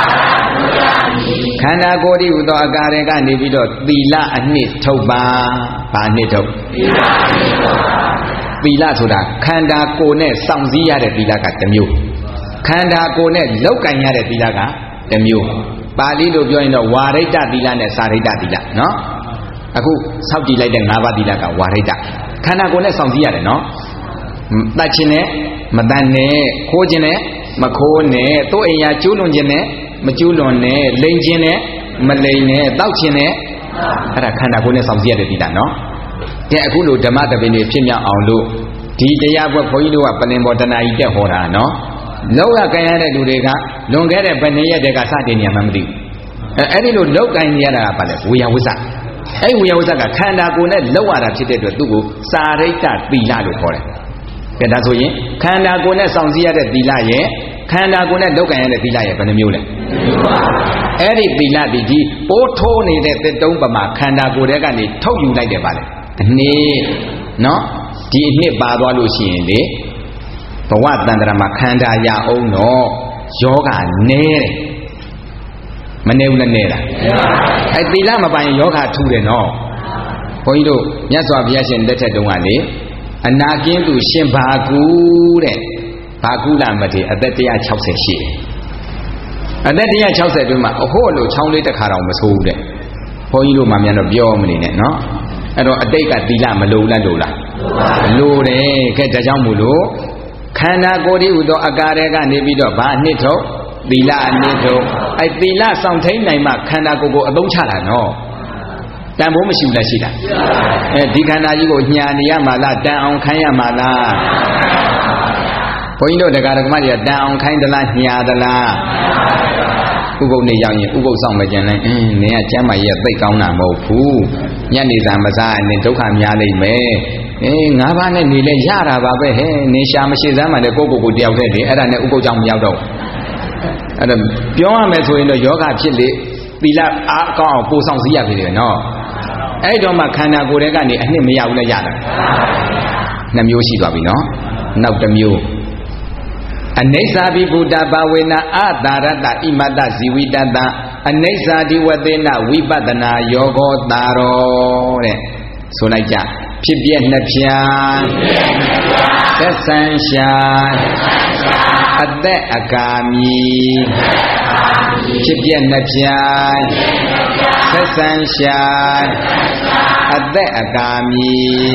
Speaker 1: ခန္ဓာကိုယ်ဒီဟူသောအကာတွေကနေပြီးတော့သီလအနှစ်ထုတ်ပါဘာအနှစ်ထုတ်သီလအနှစ်ထုတ်ပါသီလဆိုတာခန္ဓာကိုယ်နဲ့စောင့်စည်းရတဲ့သီလကတစ်မျိုးခန္ဓာကိုယ်နဲ့လောက်ကင်ရတဲ့သီလကတစ်မျိုးပါဠိလိုပြောရင်တော့ဝါရိတ္တသီလနဲ့စာရိတ္တသီလနော်အခုစောင့်ကြည့်လိုက်တဲ့၅ပါးသီလကဝါရိတ္တခန္ဓာကိုယ်နဲ့စောင့်စည်းရတယ်နော်တတ်ခြင်းနဲ့မတတ်နဲ့ခိုးခြင်းနဲ့မခိုးနဲ့သူ့အိမ်ယာကျူးလွန်ခြင်းနဲ့မကျူးလွန်နဲ့လိန်ခြင်းနဲ့မလိန်နဲ့တောက်ခြင်းနဲ့အဲ့ဒါခန္ဓာကိုယ်နဲ့စောင့်စည်းရတဲ့သီလနော်ကဲအခုလိုဓမ္မတပင်တွေဖြစ်မြောက်အောင်လို့ဒီတရားဘုရားဘုန်းကြီးတို့ကပလင်ပေါ်တဏှာကြီးတက်ဟောတာနော်လောက်ကကြံရတဲ့လူတွေကလွန်ခဲ့တဲ့ဗနေရက်တည်းကစတင်နေမှမသိဘူးအဲအဲ့ဒီလိုလောက်ကြံရတာကဘာလဲဝေယဝိဇ္ဇအဲ့ဝေယဝိဇ္ဇကခန္ဓာကိုယ်နဲ့လောက်ရတာဖြစ်တဲ့အတွက်သူ့ကိုစာရိတ္တသီလလို့ခေါ်တယ်ကဲဒါဆိုရင်ခန္ဓာကိုယ်နဲ့စောင့်စည်းရတဲ့သီလရဲ့ခန္ဓာကိုယ်နဲ့လောက်ကြံရတဲ့သီလရဲ့ဘယ်နှမျိုးလဲအဲ့ဒီသီလဒီကြီးပိုးထိုးနေတဲ့သစ်တုံးပမာခန္ဓာကိုယ်ထဲကနေထုတ်ယူလိုက်တယ်ပါလေအနှစ်နော်ဒီအနှစ်ပါသွားလို့ရှိရင်လေဘဝတန်ត្រာမှာခန္ဓာရအောင်တော့ယောဂနဲတယ်မနေဘူးနဲ့နဲတာအဲသီလမပိုင်ယောဂထူးတယ်နော်ဘုန်းကြီးတို့မြတ်စွာဘုရားရှင်လက်ထက်တုန်းကလေအနာကင်းသူရှင်ဘာကူတဲ့ဘာကူလာမထေအသက်၁၆၀ရှိတယ်အသက်၁၆၀အတွင်းမှာအဖို့လို့ချောင်းလေးတစ်ခါတောင်မဆိုးဘူးတဲ့ဘုန်းကြီးတို့မှမြန်တော့ပြောမနေနဲ့နော်အဲ့တော့အတိတ်ကသီလမလိုလားလို့လားလိုတယ်ကဲဒါကြောင့်မို့လို့ခန္ဓာကိုယ်ဒီဟူသောအကာတွေကနေပြီးတော့ဘာအနှစ်ထုတ်သီလအနှစ်ထုတ်အဲသီလဆောင်ထိန်နိုင်မှခန္ဓာကိုယ်ကိုအသုံးချတာနော်တန်ဖိုးမရှိဘူးလားရှိတာအဲဒီခန္ဓာကြီးကိုညာနေရမှာလားတန်အောင်ခိုင်းရမှာလားဘုန်းကြီးတို့တရားဓမ္မတွေကတန်အောင်ခိုင်းသလားညာသလားဥပုပ်နေရောက်ရင်ဥပုပ်ဆောင်မကျင်လဲအင်းနင်ကကျမ်းမာရဲ့သိကောင်းတာမဟုတ်ဘူးညနေစာမစားရင်ဒုက္ခများလိမ့်မယ်အေးငါးပါးနဲ့နေလဲရတာပါပဲဟဲ့နေရှာမရှိစမ်းမှလည်းကိုယ့်ကိုယ်ကိုတယောက်တည်းတည်းအဲ့ဒါနဲ့ဥပုပ်ကြောင့်မရောက်တော့အဲ့ဒါပြောရမယ်ဆိုရင်တော့ယောဂဖြစ်လေသီလအားကောင်းအောင်ပို့ဆောင်စည်းရပြီလေနော်အဲ့တော့မှခန္ဓာကိုယ်ထဲကနေအနှစ်မရဘူးလဲရတာနှမျိုးရှိသွားပြီနော်နောက်တစ်မျိုးအနိစ္စဘိဗုဒ္ဓဘာဝေနအတာရတ္တဣမတ္တဇီဝိတတ္တအနိစ္စဒီဝသေနဝိပဿနာယောဂောတာရောတဲ့ဆိုလိုက်ကြဖြစ်ပြနှစ်ဖြာသက်ဆံရှာအသက်အကာမီဖြစ်ပြနှစ်ဖြာသက်ဆံရှာအသက်အကာမီ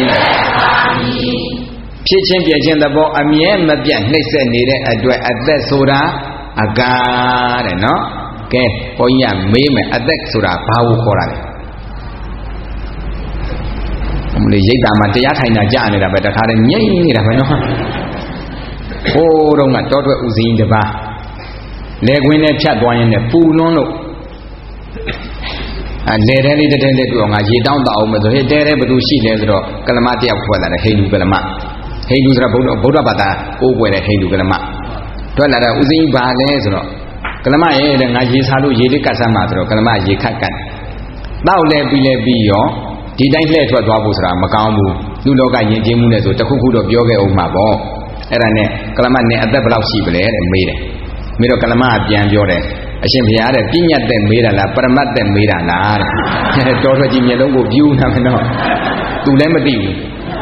Speaker 1: ဖြစ်ချင်းပြချင်းသဘောအမြဲမပြတ်နှိမ့်ဆက်နေတဲ့အတွက်အသက်ဆိုတာအကာတဲ့နော်ကဲဘုန်းကြီးကမေးမယ်အသက်ဆိုတာဘာကိုခေါ်တာလဲလေရိတ်တာမှာတရားထိုင်တာကြားနေတာပဲတခါတည်းငြိမ့်နေတာပဲနော်ဟိုးတော့ကတောထွက်ဥစဉ်တပါးလေကွင်းနဲ့ဖြတ်သွားရင်လည်းပူလွန်းလို့အဲလေတဲလေးတဲတဲလေးတွေ့အောင်ငါရေတောင်းတအောင်မဆိုဟဲ့တဲတဲဘသူရှိလဲဆိုတော့ကလမတယောက်ဖွဲ့လာတယ်ဟိန္ဒူကလမဟိန္ဒူဆိုတာဗုဒ္ဓဗုဒ္ဓဘာသာကိုးကွယ်တဲ့ဟိန္ဒူကလမတွေ့လာတဲ့ဥစဉ်ဘာလဲဆိုတော့ကလမရဲ့တဲ့ငါရေစားလို့ရေလေးကတ်ဆမ်းမှာဆိုတော့ကလမရေခတ်ကတ်တောက်လဲပြီးလဲပြီးရောဒီတိုင်းလှည့်ထွက်သွားဖို့ဆိုတာမကောင်းဘူးလူလောကယဉ်ကျေးမှုနဲ့ဆိုတခုခုတော့ပြောခဲ့အောင်မှာပေါ့အဲ့ဒါနဲ့ကလမနဲ့အသက်ဘယ်လောက်ရှိပလဲတဲ့မေးတယ်မေးတော့ကလမကပြန်ပြောတယ်အရှင်ဘုရားတဲ့ပြညတ်တဲ့မေးတာလားပရမတ်တဲ့မေးတာလားတဲ့တော်တော်ကြီးမျက်လုံးကိုပြူးနေမယ်နော်သူလည်းမသိဘူး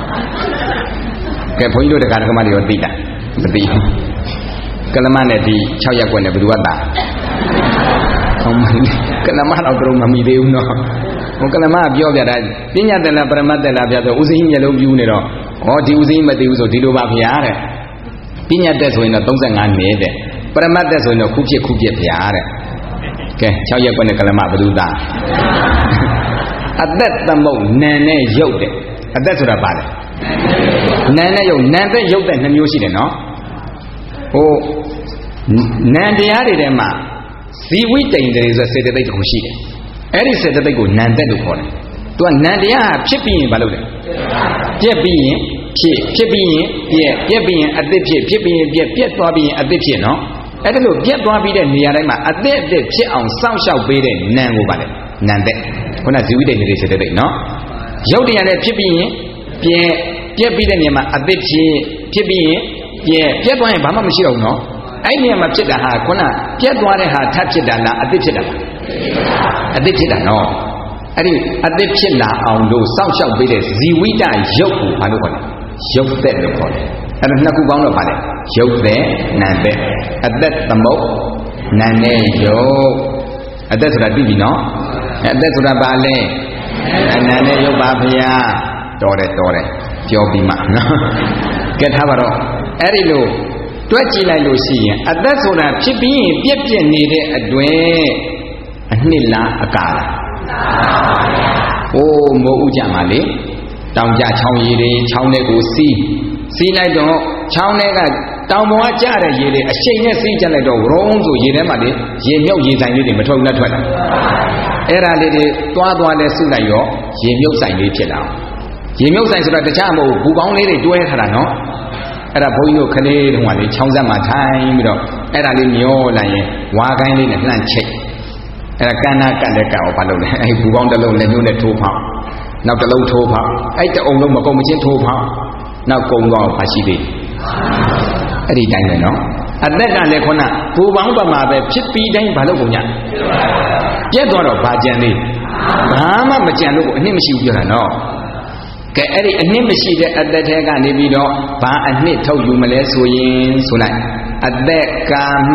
Speaker 1: ကဲဘုန်းကြီးတို့တရားဓမ္မတွေရောသိတာမသိဘူးကလမနဲ့ဒီ၆ရက်ကွက်နဲ့ဘယ်သူကတာဟောကလမတော့တော့မမီသေးဘူးနော်ဟိုကလမပြောပြတာပညာတယ်လားပရမတ်တယ်လားပြဆိုဥစဉ်မျက်လုံးပြူးနေတော့ဟောဒီဥစဉ်မသိဘူးဆိုဒီလိုပါဗျာတဲ့ပညာတယ်ဆိုရင်တော့၃၅နှစ်တဲ့ပရမတ်တဲ့ဆိုရင်တော့ခုဖြစ်ခုဖြစ်ဗျာတဲ့ကဲ၆ရက်ကွနဲ့ကလမဘယ်သူသားအသက်သမုတ်နံနဲ့ရုပ်တဲ့အသက်ဆိုတာပါလေနံနဲ့ရုပ်နံတဲ့ရုပ်တဲ့နှမျိုးရှိတယ်နော်ဟိုနံတရားတွေထဲမှာဇီဝိတိန်တွေဆိုစေတသိက်တစ်ခုရှိတယ်အဲ့ဒီစေတသိက်ကိုနံသက်လို့ခေါ်တယ်သူကနံတရားဖြစ်ပြီးရင်ဘာလုပ်လဲပြက်ပြီးရင်ဖြစ်ဖြစ်ပြီးရင်ပြက်ပြက်ပြီးရင်အသစ်ဖြစ်ဖြစ်ပြီးရင်ပြက်ပြက်သွားပြီးရင်အသစ်ဖြစ်နော်အဲ့ဒါလို့ပြက်သွားပြီးတဲ့နေရာတိုင်းမှာအသစ်အသစ်ဖြစ်အောင်စောင့်ရှောက်ပေးတဲ့နံကိုပါလေနံသက်ခုနဇီဝိတ္တိတွေစေတသိက်နော်ရုပ်တရားလည်းဖြစ်ပြီးရင်ပြက်ပြက်ပြီးတဲ့နေရာမှာအသစ်ဖြစ်ဖြစ်ပြီးရင်ပြက်ပြက်သွားရင်ဘာမှမရှိတော့ဘူးနော်အဲ့ဒီနေရာမှာဖြစ်တာဟာခုနပြက်သွားတဲ့ဟာထပ်ဖြစ်တာလားအသစ်ဖြစ်တာလားအသစ်ဖြစ်တာနော်အဲ့ဒီအသစ်ဖြစ်လာအောင်လို့စောင့်ရှောက်ပေးတဲ့ဇီဝိတရုပ်ကိုဘာလို့ခေါ်လဲရုပ်သက်လို့ခေါ်တယ်အဲ့ဒါနှစ်ခုပေါင်းတော့ဗါလေရုပ်သက်နာသက်အသက်သမုတ်နာနဲ့ရုပ်အသက်ဆိုတာသိပြီနော်အသက်ဆိုတာဗါလဲနာနဲ့ရုပ်ပါဗျာတော်တယ်တော်တယ်ပြောပြီးမှနော်ကဲထားပါတော့အဲ့ဒီလိုတွက်ကြည့်လိုက်လို့ရှိရင်အသက်ဆိုတာဖြစ်ပြီးရင်ပြက်ပြက်နေတဲ့အတွင်းအနှစ်လားအကာလားဟိုးမိုးဥကြမှာလေတောင်ကြချောင်းရည်တွေချောင်းတွေကိုစီးစီးလိုက်တော့ချောင်းတွေကတောင်ပေါ်ကကျတဲ့ရေတွေအရှိန်နဲ့စီးကြလိုက်တော့ရုံးဆိုရေထဲမှာလေရေမြုပ်ရေဆိုင်လေးတွေမထွက်ဘူးနဲ့ထွက်လာအဲ့ဒါလေးတွေသွားသွားလဲစုလိုက်ရောရေမြုပ်ဆိုင်လေးဖြစ်လာရေမြုပ်ဆိုင်ဆိုတာတခြားမဟုတ်ဘူးဘူကောင်းလေးတွေတွဲထားတာနော်အဲ့ဒါဘုန်းကြီးတို့ကလေးတုန်းကလေချောင်းဆက်မှာထိုင်ပြီးတော့အဲ့ဒါလေးမျောလိုက်ရင်ဝါကိုင်းလေးနဲ့လှန့်ချိတ်အဲ့ဒါကန္နာကတ်တဲ့ကောဘာလုပ်လဲအဲ့ဘူကောင်းတစ်လုံးလက်ညှိုးနဲ့ထိုးဖောက်နောက်တစ်လုံးထိုးဖောက်အဲ့တအုံလုံးမကုန်မချင်းထိုးဖောက်နောက်ကုံတော့ဘာရှိသေးအဲ့ဒီတိုင်းပဲနော်အသက်ကလည်းခုနဘူပေါင်းပမာပဲဖြစ်ပြီးတိုင်းဘာလုပ်ကုန်ညပြက်သွားတော့ဘာကြံသေးဘာမှမကြံလို့ကိုအနှစ်မရှိဘူးပြောတာနော်ကဲအဲ့ဒီအနှစ်မရှိတဲ့အသက်ထဲကနေပြီးတော့ဘာအနှစ်ထုတ်ယူမလဲဆိုရင်ဆိုလိုက်အသက်ကာမ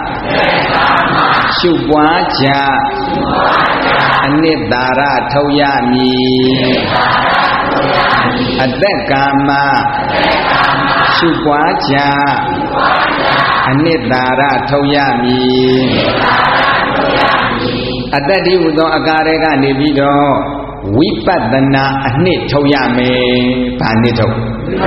Speaker 1: ရှုပွားကြအနှစ်သာရထုတ်ရမည်အသက်ကာမရှုပွားကြအနှစ်သာရထုတ်ရမည်အသက်ဒီဟူသောအကာတွေကနေပြီးတော့ဝိပဿနာအနှစ်ထုတ်ရမယ်။ဘာနှစ်ထုတ်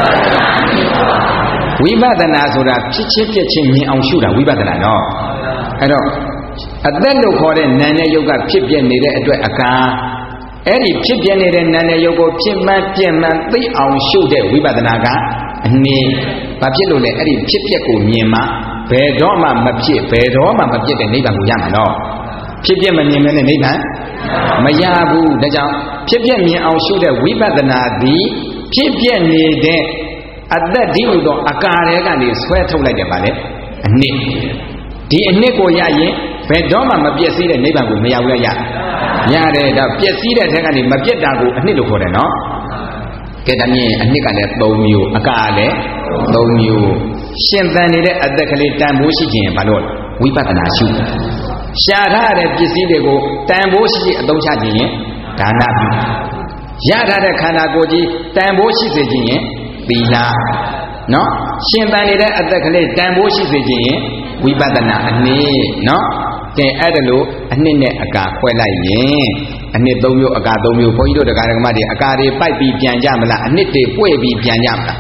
Speaker 1: ဝိပဿနာဆိုတာဖြစ်ချင်းဖြစ်ချင်းမြင်အောင်ရှုတာဝိပဿနာနော်အဲ့တော့အသက်လို့ခေါ်တဲ့နာနဲ့ယုတ်ကဖြစ်ပြနေတဲ့အတွက်အကာအဲ့ဒီဖြစ်ပြနေတဲ့နာနဲ့ယုတ်ကိုဖြစ်မှန်းပြက်မှန်းသိအောင်ရှုတဲ့ဝိပဿနာကအနှစ်ဘာဖြစ်လို့လဲအဲ့ဒီဖြစ်ပြကိုမြင်မှဘယ်တော့မှမဖြစ်ဘယ်တော့မှမပြတ်တဲ့နိဗ္ဗာန်ကိုရမှာနော်ဖြစ်ပြမမြင်မဲနဲ့နိဗ္ဗာန်မရဘူးဒါကြောင့်ဖြစ်ပြမြင်အောင်ရှုတဲ့ဝိပဿနာသည်ဖြစ်ပြနေတဲ့အသက်ဒီလိုတော့အကာတွေကနေဆွဲထုတ်လိုက်တယ်ပါလေအနှစ်ဒီအနှစ်ကိုရရင်ဘယ်တော့မှမပြည့်စည်တဲ့နိဗ္ဗာန်ကိုမရဘူးလားရရတယ်ဒါပြည့်စည်တဲ့ထက်ကနေမပြတ်တာကိုအနှစ်လို့ခေါ်တယ်နော်ကဲဒါမြင်အနှစ်ကလည်း၃မျိုးအကာလည်း၃မျိုးရှင်သန်နေတဲ့အသက်ကလေးတန်ဖိုးရှိခြင်းဘာလို့ဝိပဿနာရှုရှာထားတဲ့ပစ္စည်းတွေကိုတန်ဖိုးရှိရှိအသုံးချခြင်းရင်ဒါနပြုရထားတဲ့ခန္ဓာကိုယ်ကြီးတန်ဖိုးရှိစေခြင်းရင်သီလနော်ရှင်သန်နေတဲ့အသက်ကလေးတန်ဖိုးရှိစေခြင်းရင်ဝိပဿနာအနည်းနော်ကဲအဲ့ဒါလို့အနှစ်နဲ့အကာခွဲလိုက်ရင်အနှစ်သုံးမျိုးအကာသုံးမျိုးဘုန်းကြီးတို့တရားဓမ္မတွေအကာတွေပိုက်ပြီးပြန်ကြမလားအနှစ်တွေပွေ့ပြီးပြန်ကြမလား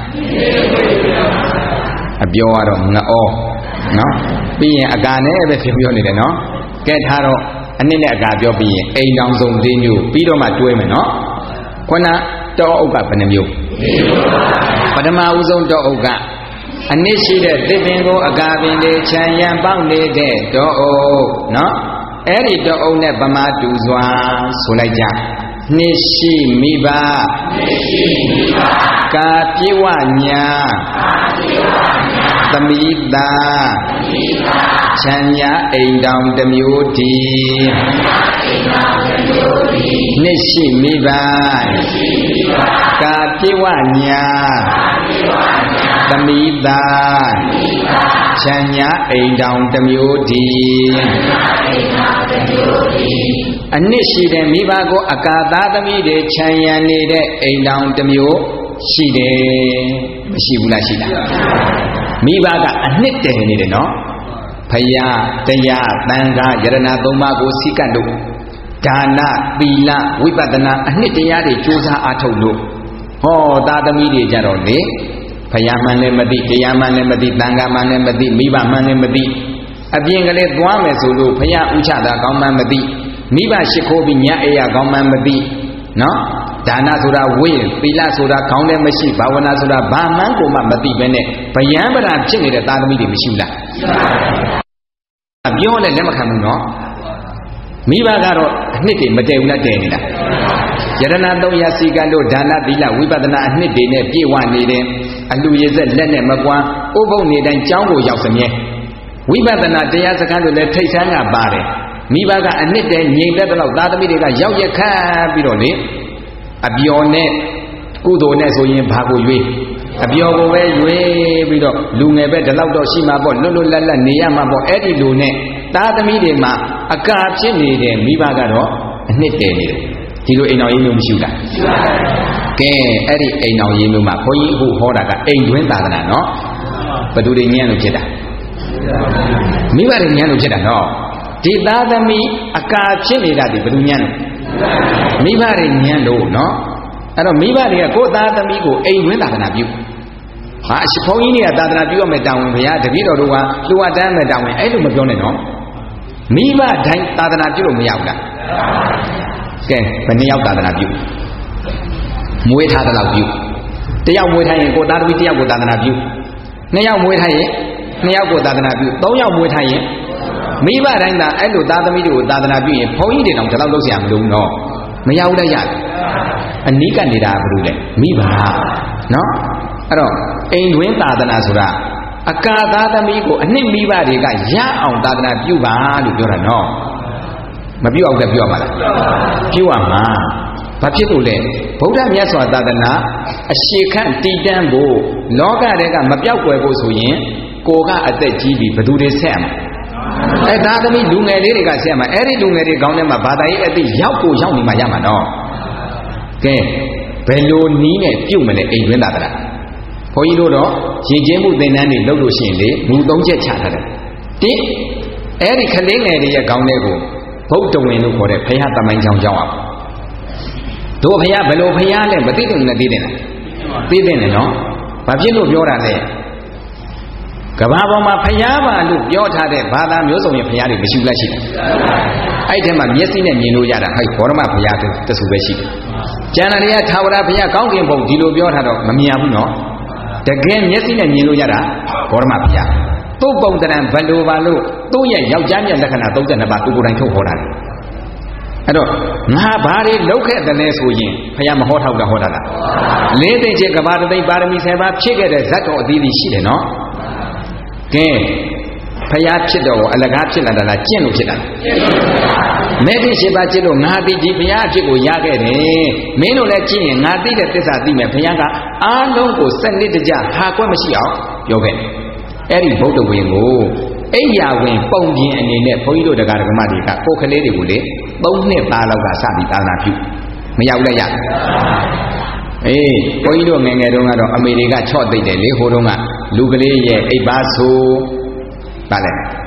Speaker 1: အပြောကတော့ငအောနော်ပြီးရင်အကာနဲ့ပဲဖြစ်ပြောနေတယ်နော်ကဲထားတော့အနှစ်နဲ့အကာပြောပြီးရင်အိမ်တောင်စုံ၄မျိုးပြီးတော့မှတွဲမယ်နော်ခုနတောအုပ်ကဘယ်နှမျိုးပထမဦးဆုံးတောအုပ်ကအနစ်ရှိတဲ့သစ်ပင်ကိုအကာပင်တွေခြံရံပေါက်နေတဲ့တောအုပ်နော်အဲ့ဒီတောအုပ်နဲ့ဗမာတူစွာဆိုလိုက်ကြနှစ်ရှိမိဘနှစ်ရှိမိဘကာပြေဝညာကာပြေဝညာသမီးသာသမီးသာခြံရအိမ်တောင်တစ်မျိုးတည်းခြံရအိမ်တောင်တစ်မျိုးတည်းနှစ်ရှိမိဘနှစ်ရှိမိဘကာပြေဝညာကာပြေဝညာသမီးသာသမီးသာခြံရအိမ်တောင်တစ်မျိုးတည်းခြံရအိမ်တောင်တစ်မျိုးတည်းအနှစ်ရှိတဲ့မိဘကိုအကာသားသမီးတွေခြံရံနေတဲ့အိမ်တောင်တစ်မျိုးရှိတယ်မရှိဘူးလားရှိတာမိဘကအနှစ်တည်နေတယ်နော်ဖယားတရားသံဃာယရဏသုံးပါးကိုစိကတ်လို့ဒါနသီလဝိပဿနာအနှစ်တရားတွေကြိုးစားအားထုတ်လို့ဟောသားသမီးတွေကြတော့လေဖယားမှန်လည်းမသိတရားမှန်လည်းမသိသံဃာမှန်လည်းမသိမိဘမှန်လည်းမသိအပြင်ကလေးသွားမယ်ဆိုလို့ဖယားဥချတာကောင်းမှန်မသိမိဘရှိခိုးပြီးညအိယာကောင်းမှန်မသိနော်ဒါနဆိုတာဝိသီလဆိုတာခေါင်းထဲမရှိဘာဝနာဆိုတာဘာမှန်းကိုမှမသိပဲနဲ့ဗျံပရာဖြစ်နေတဲ့သားသမီးတွေမရှိဘူးလားရှိပါဘူးပြောလဲလက်မခံဘူးနော်မိဘကတော့အနှစ်တွေမတည်ဘူးလားတည်နေလားယရဏသုံးရစီကံတို့ဒါနသီလဝိပဿနာအနှစ်တွေနဲ့ပြည့်ဝနေတယ်အလူရည်ဆက်လက်နဲ့မကွမ်းဥပုပ်နေတိုင်းကျောင်းကိုရောက်စမြဲဝိပဿနာတရားစခန်းတို့လည်းထိတ်ဆန်းကပါတယ်မိဘကအနှစ်တည်းငြိမ်သက်တော့သားသမီးတွေကရောက်ရခတ်ပြီးတော့လေအပျော်နဲ့ကုသိုလ်နဲ့ဆိုရင်ဘာကိုရွေးအပျော်ကိုပဲရွေးပြီးတော့လူငယ်ပဲဒီလောက်တော့ရှိမှာပေါ့လွတ်လွတ်လပ်လပ်နေရမှာပေါ့အဲ့ဒီလူနဲ့သားသမီးတွေမှာအကာဖြစ်နေတဲ့မိဘကတော့အနှစ်တည်းနေတယ်ဒီလိုအိမ်တော်ရေးမျိုးမရှိဘူးလားရှိပါဘူးကဲအဲ့ဒီအိမ်တော်ရေးမျိုးမှာဘုန်းကြီးအခုဟောတာကအိမ်တွင်းသာသနာနော်ဘယ်သူတွေညံ့လို့ဖြစ်တာမိဘတွေညံ့လို့ဖြစ်တာနော်ဒီသားသမီးအကာဖြစ်နေတာဒီဘယ်သူညံ့လို့မိဘတွေညံ့လို့နော်အဲ့တော့မိဘတွေကကိုယ်သားသမီးကိုအိမ်တွင်းသာသနာပြုဟာအရှင်ဘုန်းကြီးတွေကသာသနာပြုရမယ်တောင်းဝင်ဘုရားတပည့်တော်တို့ကလှူအပ်တမ်းမယ်တောင်းဝင်အဲ့လိုမပြောနဲ့နော်မိဘတိုင်းသာသနာပြုလို့မရဘူးလားကဲဘယ်နှယောက်သာသနာပြုမွေးထားတဲ့လောက်ပြုတယောက်မွေးထားရင်ကိုယ်သားသမီးတယောက်ကိုသာသနာပြုနှစ်ယောက်မွေးထားရင်နှစ်ယောက်ကိုသာသနာပြုသုံးယောက်မွေးထားရင်မိဘတိုင်းသာအဲ့လိုသားသမီးတွေကိုသာသနာပြုရင်ဘုန်းကြီးတွေတောင်ဒီလောက်လုပ်เสียမလို့နော်မရဘူးလည်းရတယ်အနီးကပ်နေတာဘယ်လိုလဲမိဘနော်အဲ့တော့အိမ်တွင်းသာသနာဆိုတာအကာသားသမီးကိုအနှစ်မိဘတွေကရအောင်သာသနာပြုပါလို့ပြောတာနော်မပြုအောင်လည်းပြောပါလားပြုရမှာဘာဖြစ်လို့လဲဗုဒ္ဓမြတ်စွာသာသနာအရှိခန့်တည်တံ့ဖို့လောကတွေကမပြောက်ွယ်ဖို့ဆိုရင်ကိုကအသက်ကြီးပြီးဘယ်သူတွေဆက်မှာအဲသားသမီးလူငယ်လေးတွေကဆက်မှာအဲ့ဒီလူငယ်တွေကောင်းတဲ့မှာဘာသာရေးအသိရောက်ကိုရောက်နေမှရမှာနော်ကဲဘယ်လိုနီးနဲ့ပြုတ်မလဲအိမ်တွင်းသာသနာဘုန်းကြီးတို့တော့ရည်ကျင်းမှုသင်တန်းတွေလုပ်လို့ရှိရင်လေမူသုံးချက်ချထားတယ်တိအဲ့ဒီကလေးငယ်တွေရဲ့ကောင်းတဲ့ကိုဗုဒ္ဓဝင်လို့ခေါ်တဲ့ဘုရားသမိုင်းကြောင်းကြောင်းအောင်တို့ဘုရားဘယ်လိုဘုရားလဲမသိတယ်နဲ့သိတယ်လားသိတယ်နော်ဘာဖြစ်လို့ပြောတာလဲကဘာပေါ်မှာဘုရားပါလို့ပြောထားတဲ့ဘာသာမျိုးစုံရဲ့ဘုရားတွေမရှိဘူးလားရှိတယ်အဲ့ဒီမှာမျက်စိနဲ့မြင်လို့ရတာဟဲ့ဘောရမဘုရားတဆူပဲရှိတယ်ကျန်တဲ့တွေကသာဝရဘုရားကောင်းကင်ဘုံဒီလိုပြောထားတော့မမြင်ဘူးနော်တကယ်မျက်စိနဲ့မြင်လို့ရတာဘောရမဘုရားသူ့ပုံတရံဘယ်လိုပါလို့သူ့ရဲ့ယောက်ျားမြတ်လက္ခဏာသုံး十二ပါးသူကိုယ်တိုင်ထုတ်ဟောတာလေအဲ့တော့ငါဘာတွေလောက်ခဲ့တယ်လဲဆိုရင်ဘုရားမဟောထောက်တာဟောတာလားလေးသိချင်းကဘာတသိပါရမီဆယ်ပါးဖြစ်ခဲ့တဲ့ဇတ်တော်အသီးသီးရှိတယ်နော်ကဲဘုရားဖြစ်တော့အလကားဖြစ်လာတာလားကျင့်လို့ဖြစ်တာမဲသိရှိပါကျင့်လို့ငါသိဒီဘုရားအဖြစ်ကိုရခဲ့တယ်မင်းတို့လည်းကျင့်ရင်ငါသိတဲ့သစ္စာသိမယ်ဘုရားကအားလုံးကိုစနစ်တကျဟာကွက်မရှိအောင်ပြောခဲ့တယ်အဲ့ဒီဗုဒ္ဓဝင်ကိုအိယာဝင်ပုံပြင်အနေနဲ့ဘုန်းကြီးတို့တရားဓမ္မတွေကကိုယ်ကလေးတွေကိုလေသုံးနှစ်သားလောက်ကစပြီးသာသနာပြုမရောက်လည်းရအေးဘုန်းကြီးတို့ငယ်ငယ်တုန်းကတော့အမေတွေကချော့သိတယ်လေဟိုတုန်းကလူကလေးရဲ့အိပ်ပါဆိုဗါလဲ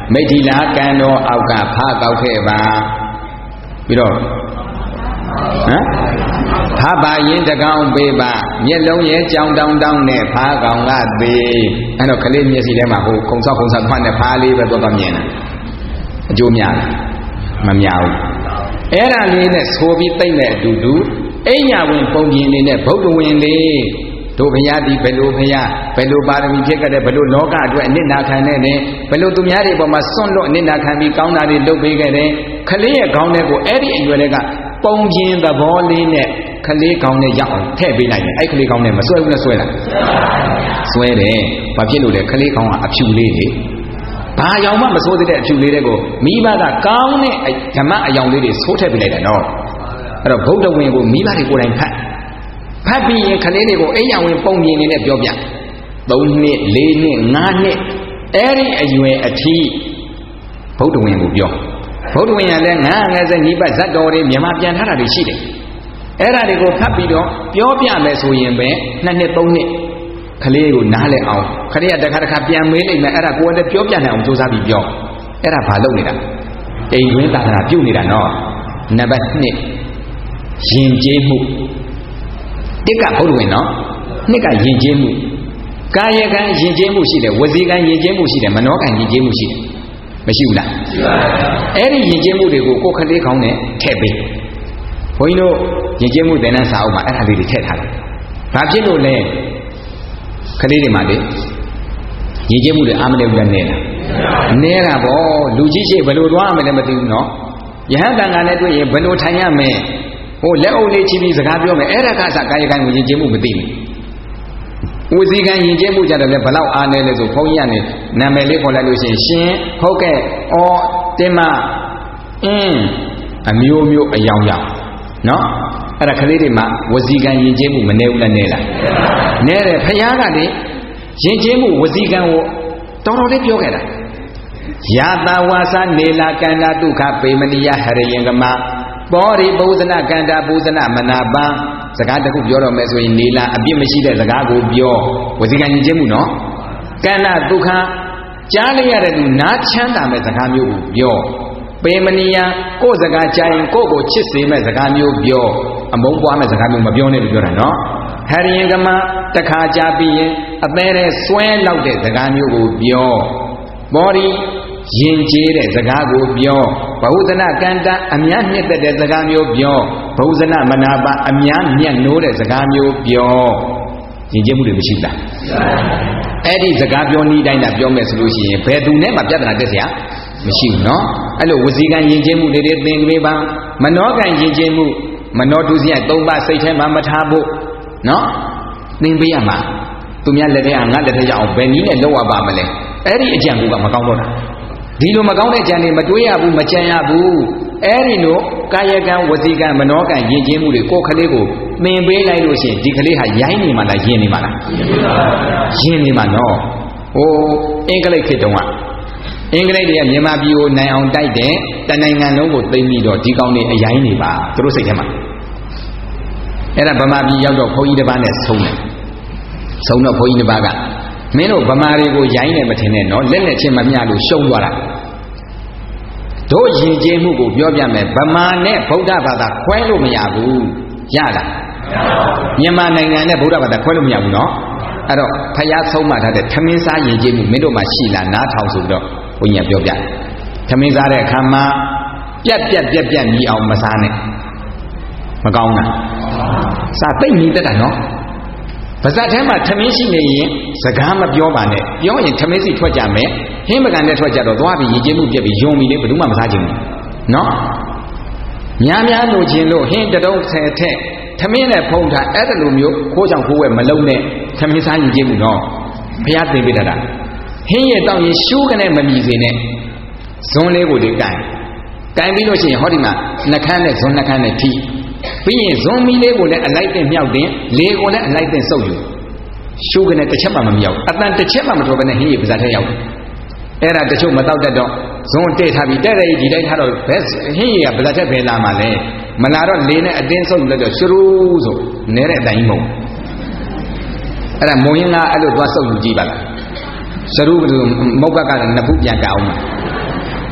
Speaker 1: မိထီလာကံတော်အောက်ကဖားကောက်ခဲ့ပါပြီးတော့ဟမ်ဖားပါရင်တကောင်ပေးပါမျက်လုံးရဲ့ကြောင်တောင်တောင်နဲ့ဖားကောင်ကသေးအဲ့တော့ကလေးမျက်စိထဲမှာဟိုခုံဆောက်ခုံဆောက်မှတ်နဲ့ဖားလေးပဲတော့တော့မြင်တာအကျိုးများလားမများဘူးအဲ့ဒါလေးနဲ့ဆိုပြီးသိမ့်တဲ့အတူတူအိညာဝင်ပုံပြင်နေနဲ့ဗုဒ္ဓဝင်လေးတို့ဘုရားဒီဘယ်လိုဘုရားဘယ်လိုပါရမီဖြစ်ကြတဲ့ဘယ်လိုလောကအတွက်အနစ်နာခံတဲ့နဲ့ဘယ်လိုသူများတွေပေါ်မှာစွန့်လွတ်အနစ်နာခံပြီးကောင်းတာတွေလုပ်ပေးခဲ့တဲ့ခလေးရဲ့ခေါင်းထဲကိုအဲ့ဒီအရွယ်တွေကပုံပြင်သဘောလေးနဲ့ခလေးခေါင်းနဲ့ရောက်အောင်ထည့်ပေးလိုက်ရင်အဲ့ခလေးခေါင်းနဲ့မဆွဲဘူးနဲ့ဆွဲလားဆွဲတယ်ဘာဖြစ်လို့လဲခလေးခေါင်းကအဖြူလေးလေဘာရောင်မှမစိုးတဲ့အဖြူလေးတွေကိုမိဘကကောင်းတဲ့ဓမ္မအယောင်လေးတွေဆိုးထည့်ပေးလိုက်တယ်နော်အဲ့တော့ဗုဒ္ဓဝင်ကိုမိဘတွေကိုယ်တိုင်ဖတ်ဖတ်ပြီးရင်ခလေးတွေကိုအိယာဝင်ပုံမြင်နေတဲ့ပြောပြသုံးနှစ်လေးနှစ်ငါးနှစ်အဲ့ဒီအရွယ်အထိဗုဒ္ဓဝင်ကိုပြောဗုဒ္ဓဝင်ရလည်းငါးငယ်စညီပတ်ဇတ်တော်တွေမြန်မာပြန်ထားတာတွေရှိတယ်အဲ့ဒါတွေကိုဖတ်ပြီးတော့ပြောပြမယ်ဆိုရင်ပဲနှစ်နှစ်သုံးနှစ်ခလေးကိုနားလည်အောင်ခလေးကတစ်ခါတစ်ခါပြန်မေးလိုက်မယ်အဲ့ဒါကိုယ်လည်းပြောပြနိုင်အောင်ကြိုးစားပြီးပြောအဲ့ဒါဘာလုပ်နေတာတိမ်တွင်းသာသနာပြုတ်နေတာနော်နံပါတ်နှစ်ယဉ်ကျေးမှုတစ်ကဘုဒ္ဓဝင်နော်နှစ်ကယဉ်ကျေးမှုကာယကံယဉ်ကျေးမှုရှိတယ်ဝစီကံယဉ်ကျေးမှုရှိတယ်မနောကံယဉ်ကျေးမှုရှိတယ်မရှိဘူးလားရှိပါဘူးအဲ့ဒီယဉ်ကျေးမှုတွေကိုကိုယ်ခလေးကောင်းနဲ့ထည့်ပေးဘုန်းကြီးတို့ယဉ်ကျေးမှုသင်တန်းစာအုပ်မှာအဲ့ဒါလေးတွေထည့်ထားတယ်ဘာဖြစ်လို့လဲခလေးတွေမှာလေယဉ်ကျေးမှုတွေအာမလဲဘူးလားနဲလားနဲတာဗောလူကြီးရှိဘယ်လိုသွားရမလဲမသိဘူးနော်ယဟန်တန်ခါနဲ့တွေ့ရင်ဘယ်လိုထိုင်ရမလဲဟိုလက်အုပ်လေးချီပြီးစကားပြောမယ်အဲ့ဒါကစကာယကံကိုယဉ်ကျေးမှုမသိဘူးဝစီကံယဉ်ကျေးမှုကြတယ်လေဘလောက်အားနေလဲဆိုဘုန်းကြီးကနေနာမည်လေးခေါ်လိုက်လို့ရှိရင်ရှင်ဟုတ်ကဲ့အော်တင်းမအင်းအမျိုးမျိုးအယောင်ယောင်နော်အဲ့ဒါကလေးတွေမှာဝစီကံယဉ်ကျေးမှုမနေဘူးလားနေလားနေတယ်ဖယားကလေယဉ်ကျေးမှုဝစီကံကိုတော်တော်လေးပြောခဲ့တာယာတဝါစာနေလာကန္တာဒုက္ခပေမနိယဟရယံကမပောရိပုဇနာကန္တာပုဇနာမနာပံစကားတစ်ခုပြောတော့မယ်ဆိုရင်နေလာအပြစ်မရှိတဲ့စကားကိုပြောဝစီကံယဉ်ကျေးမှုနော်ကန္တာဒုက္ခကြားလိုက်ရတဲ့သူနားချမ်းသာမဲ့စကားမျိုးကိုပြောပေမနိယကိုယ်စကားကြားရင်ကိုယ့်ကိုချစ်စေမဲ့စကားမျိုးပြောအမုန်းပွားမဲ့စကားမျိုးမပြောနဲ့လို့ပြောတာနော်ဟရိယံကမတခါကြားပြီးရင်အသေးတဲ့စွဲလောက်တဲ့စကားမျိုးကိုပြောဘောရီယဉ်ကျေးတဲ့စကားကိုပြောဘဟုဇနကန္တအများမြင့်တဲ့စကားမျိုးပြောဘဟုဇနမနာပအများမြတ်နိုးတဲ့စကားမျိုးပြောယဉ်ကျေးမှုတွေမရှိဘူးလားအဲ့ဒီစကားပြောနည်းတိုင်းသာပြောမယ်ဆိုလို့ရှိရင်ဘယ်သူနဲ့မှပြဿနာတက်เสียမရှိဘူးเนาะအဲ့လိုဝစီကံယဉ်ကျေးမှုတွေတွေသင်ပေးပါမနောကံယဉ်ကျေးမှုမနောဒုစရိုက်သုံးပါးစိတ်ထဲမှာမထားဖို့เนาะသင်ပေးရမှာသူများလက်ထဲကငါလက်ထဲရအောင်ဘယ်နည်းနဲ့လုပ်ရပါမလဲအဲ့ဒီအကြံကူကမကောင်းတော့တာဒီလိုမကောင်းတဲ့ကြံတွေမတွေးရဘူးမကြံရဘူးအဲ့ဒီလိုကာယကံဝစီကံမနောကံယဉ်ကျေးမှုတွေကိုယ်ကလေးကိုသင်ပေးလိုက်လို့ရှိရင်ဒီကလေးဟာရိုင်းနေမှာလားယဉ်နေမှာလားယဉ်နေမှာနော်ဟိုအင်္ဂလိပ်ခေတ်တုန်းကအင်္ဂလိပ်တွေကမြန်မာပြည်ကိုနိုင်အောင်တိုက်တဲ့တနိုင်ငံလုံးကိုသိမ်းပြီးတော့ဒီကောင်းတွေအရိုင်းနေပါသူတို့စိတ်ထဲမှာအဲ့ဒါဗမာပြည်ရောက်တော့ဘုန်းကြီးတစ်ပါးနဲ့ဆုံးတယ်ဆုံးတော့ဘုန်းကြီးတစ်ပါးကမင်းတို့ဗမာတွေကိုရိုင်းနေမထင်နဲ့နော်လက်နဲ့ချင်းမမျှလို့ရှုံးသွားတာတို့ယဉ်ကျေးမှုကိုပြောပြမယ်ဗမာနဲ့ဗုဒ္ဓဘာသာခွဲလို့မရဘူးရလားမြန်မာနိုင်ငံနဲ့ဗုဒ္ဓဘာသာခွဲလို့မရဘူးနော်အဲ့တော့ဖယားဆုံးမထားတဲ့ထမင်းစားယဉ်ကျေးမှုမင်းတို့မှာရှိလားနားထောင်ဆိုပြီးတော့ဘုန်းကြီးကပြောပြထမင်းစားတဲ့အခါမှာပြက်ပြက်ပြက်ပြက်ညီအောင်မစားနဲ့မကောင်းလားစားသိမ့်နေတတ်တာနော်ပါဇက်ထဲမှာထမင်းရှိနေရင်စကားမပြောပါနဲ့ပြောရင်ထမင်းစီထွက်ကြမယ်ဟင်းမကန်နဲ့ထွက်ကြတော့သွားပြီးရည်ကျင်းမှုပြက်ပြီးယုံပြီးလေဘယ်သူမှမစားချင်ဘူးနော်များများလို့ခြင်းလို့ဟင်းတတုံးဆယ်ထက်ထမင်းနဲ့ဖုံးထားအဲ့ဒါလိုမျိုးခိုးချောင်ခိုးဝဲမလုံးနဲ့ထမင်းစားရည်ကျင်းမှုနော်ဘုရားသင်ပေးတတ်တာဟင်းရဲ့တောင်းရင်ရှူးကနေမမြည်စေနဲ့ဇွန်းလေးကိုလေကန်ကန်ပြီးလို့ရှိရင်ဟောဒီမှာနှခမ်းနဲ့ဇွန်းနှခမ်းနဲ့ထိပြီးရင်ဇွန်မီလေးကိုလည်းအလိုက်တင်မြောက်တင်လေကိုလည်းအလိုက်တင်စုပ်ယူရှုကနေတစ်ချက်မှမမြောက်အတန်တစ်ချက်မှမတော်ဘဲနဲ့ဟင်းရပါးစားထဲရောက်အဲ့ဒါတချို့မတောက်တတ်တော့ဇွန်တိတ်ထားပြီးတဲ့တဲ့ဒီတိုင်းထားတော့ဘယ်ဟင်းရပါးစားထဲဘယ်လာမှလဲမလာတော့လေနဲ့အတင်းစုပ်ယူလိုက်တော့ရှရူးဆိုနဲတဲ့အတိုင်းမဟုတ်အဲ့ဒါမုံရင်းကအဲ့လိုသွားစုပ်ယူကြည့်ပါလားရှရူးကမုတ်ဘက်ကလည်းနှစ်ဖူးပြန်ကအောင်မှာ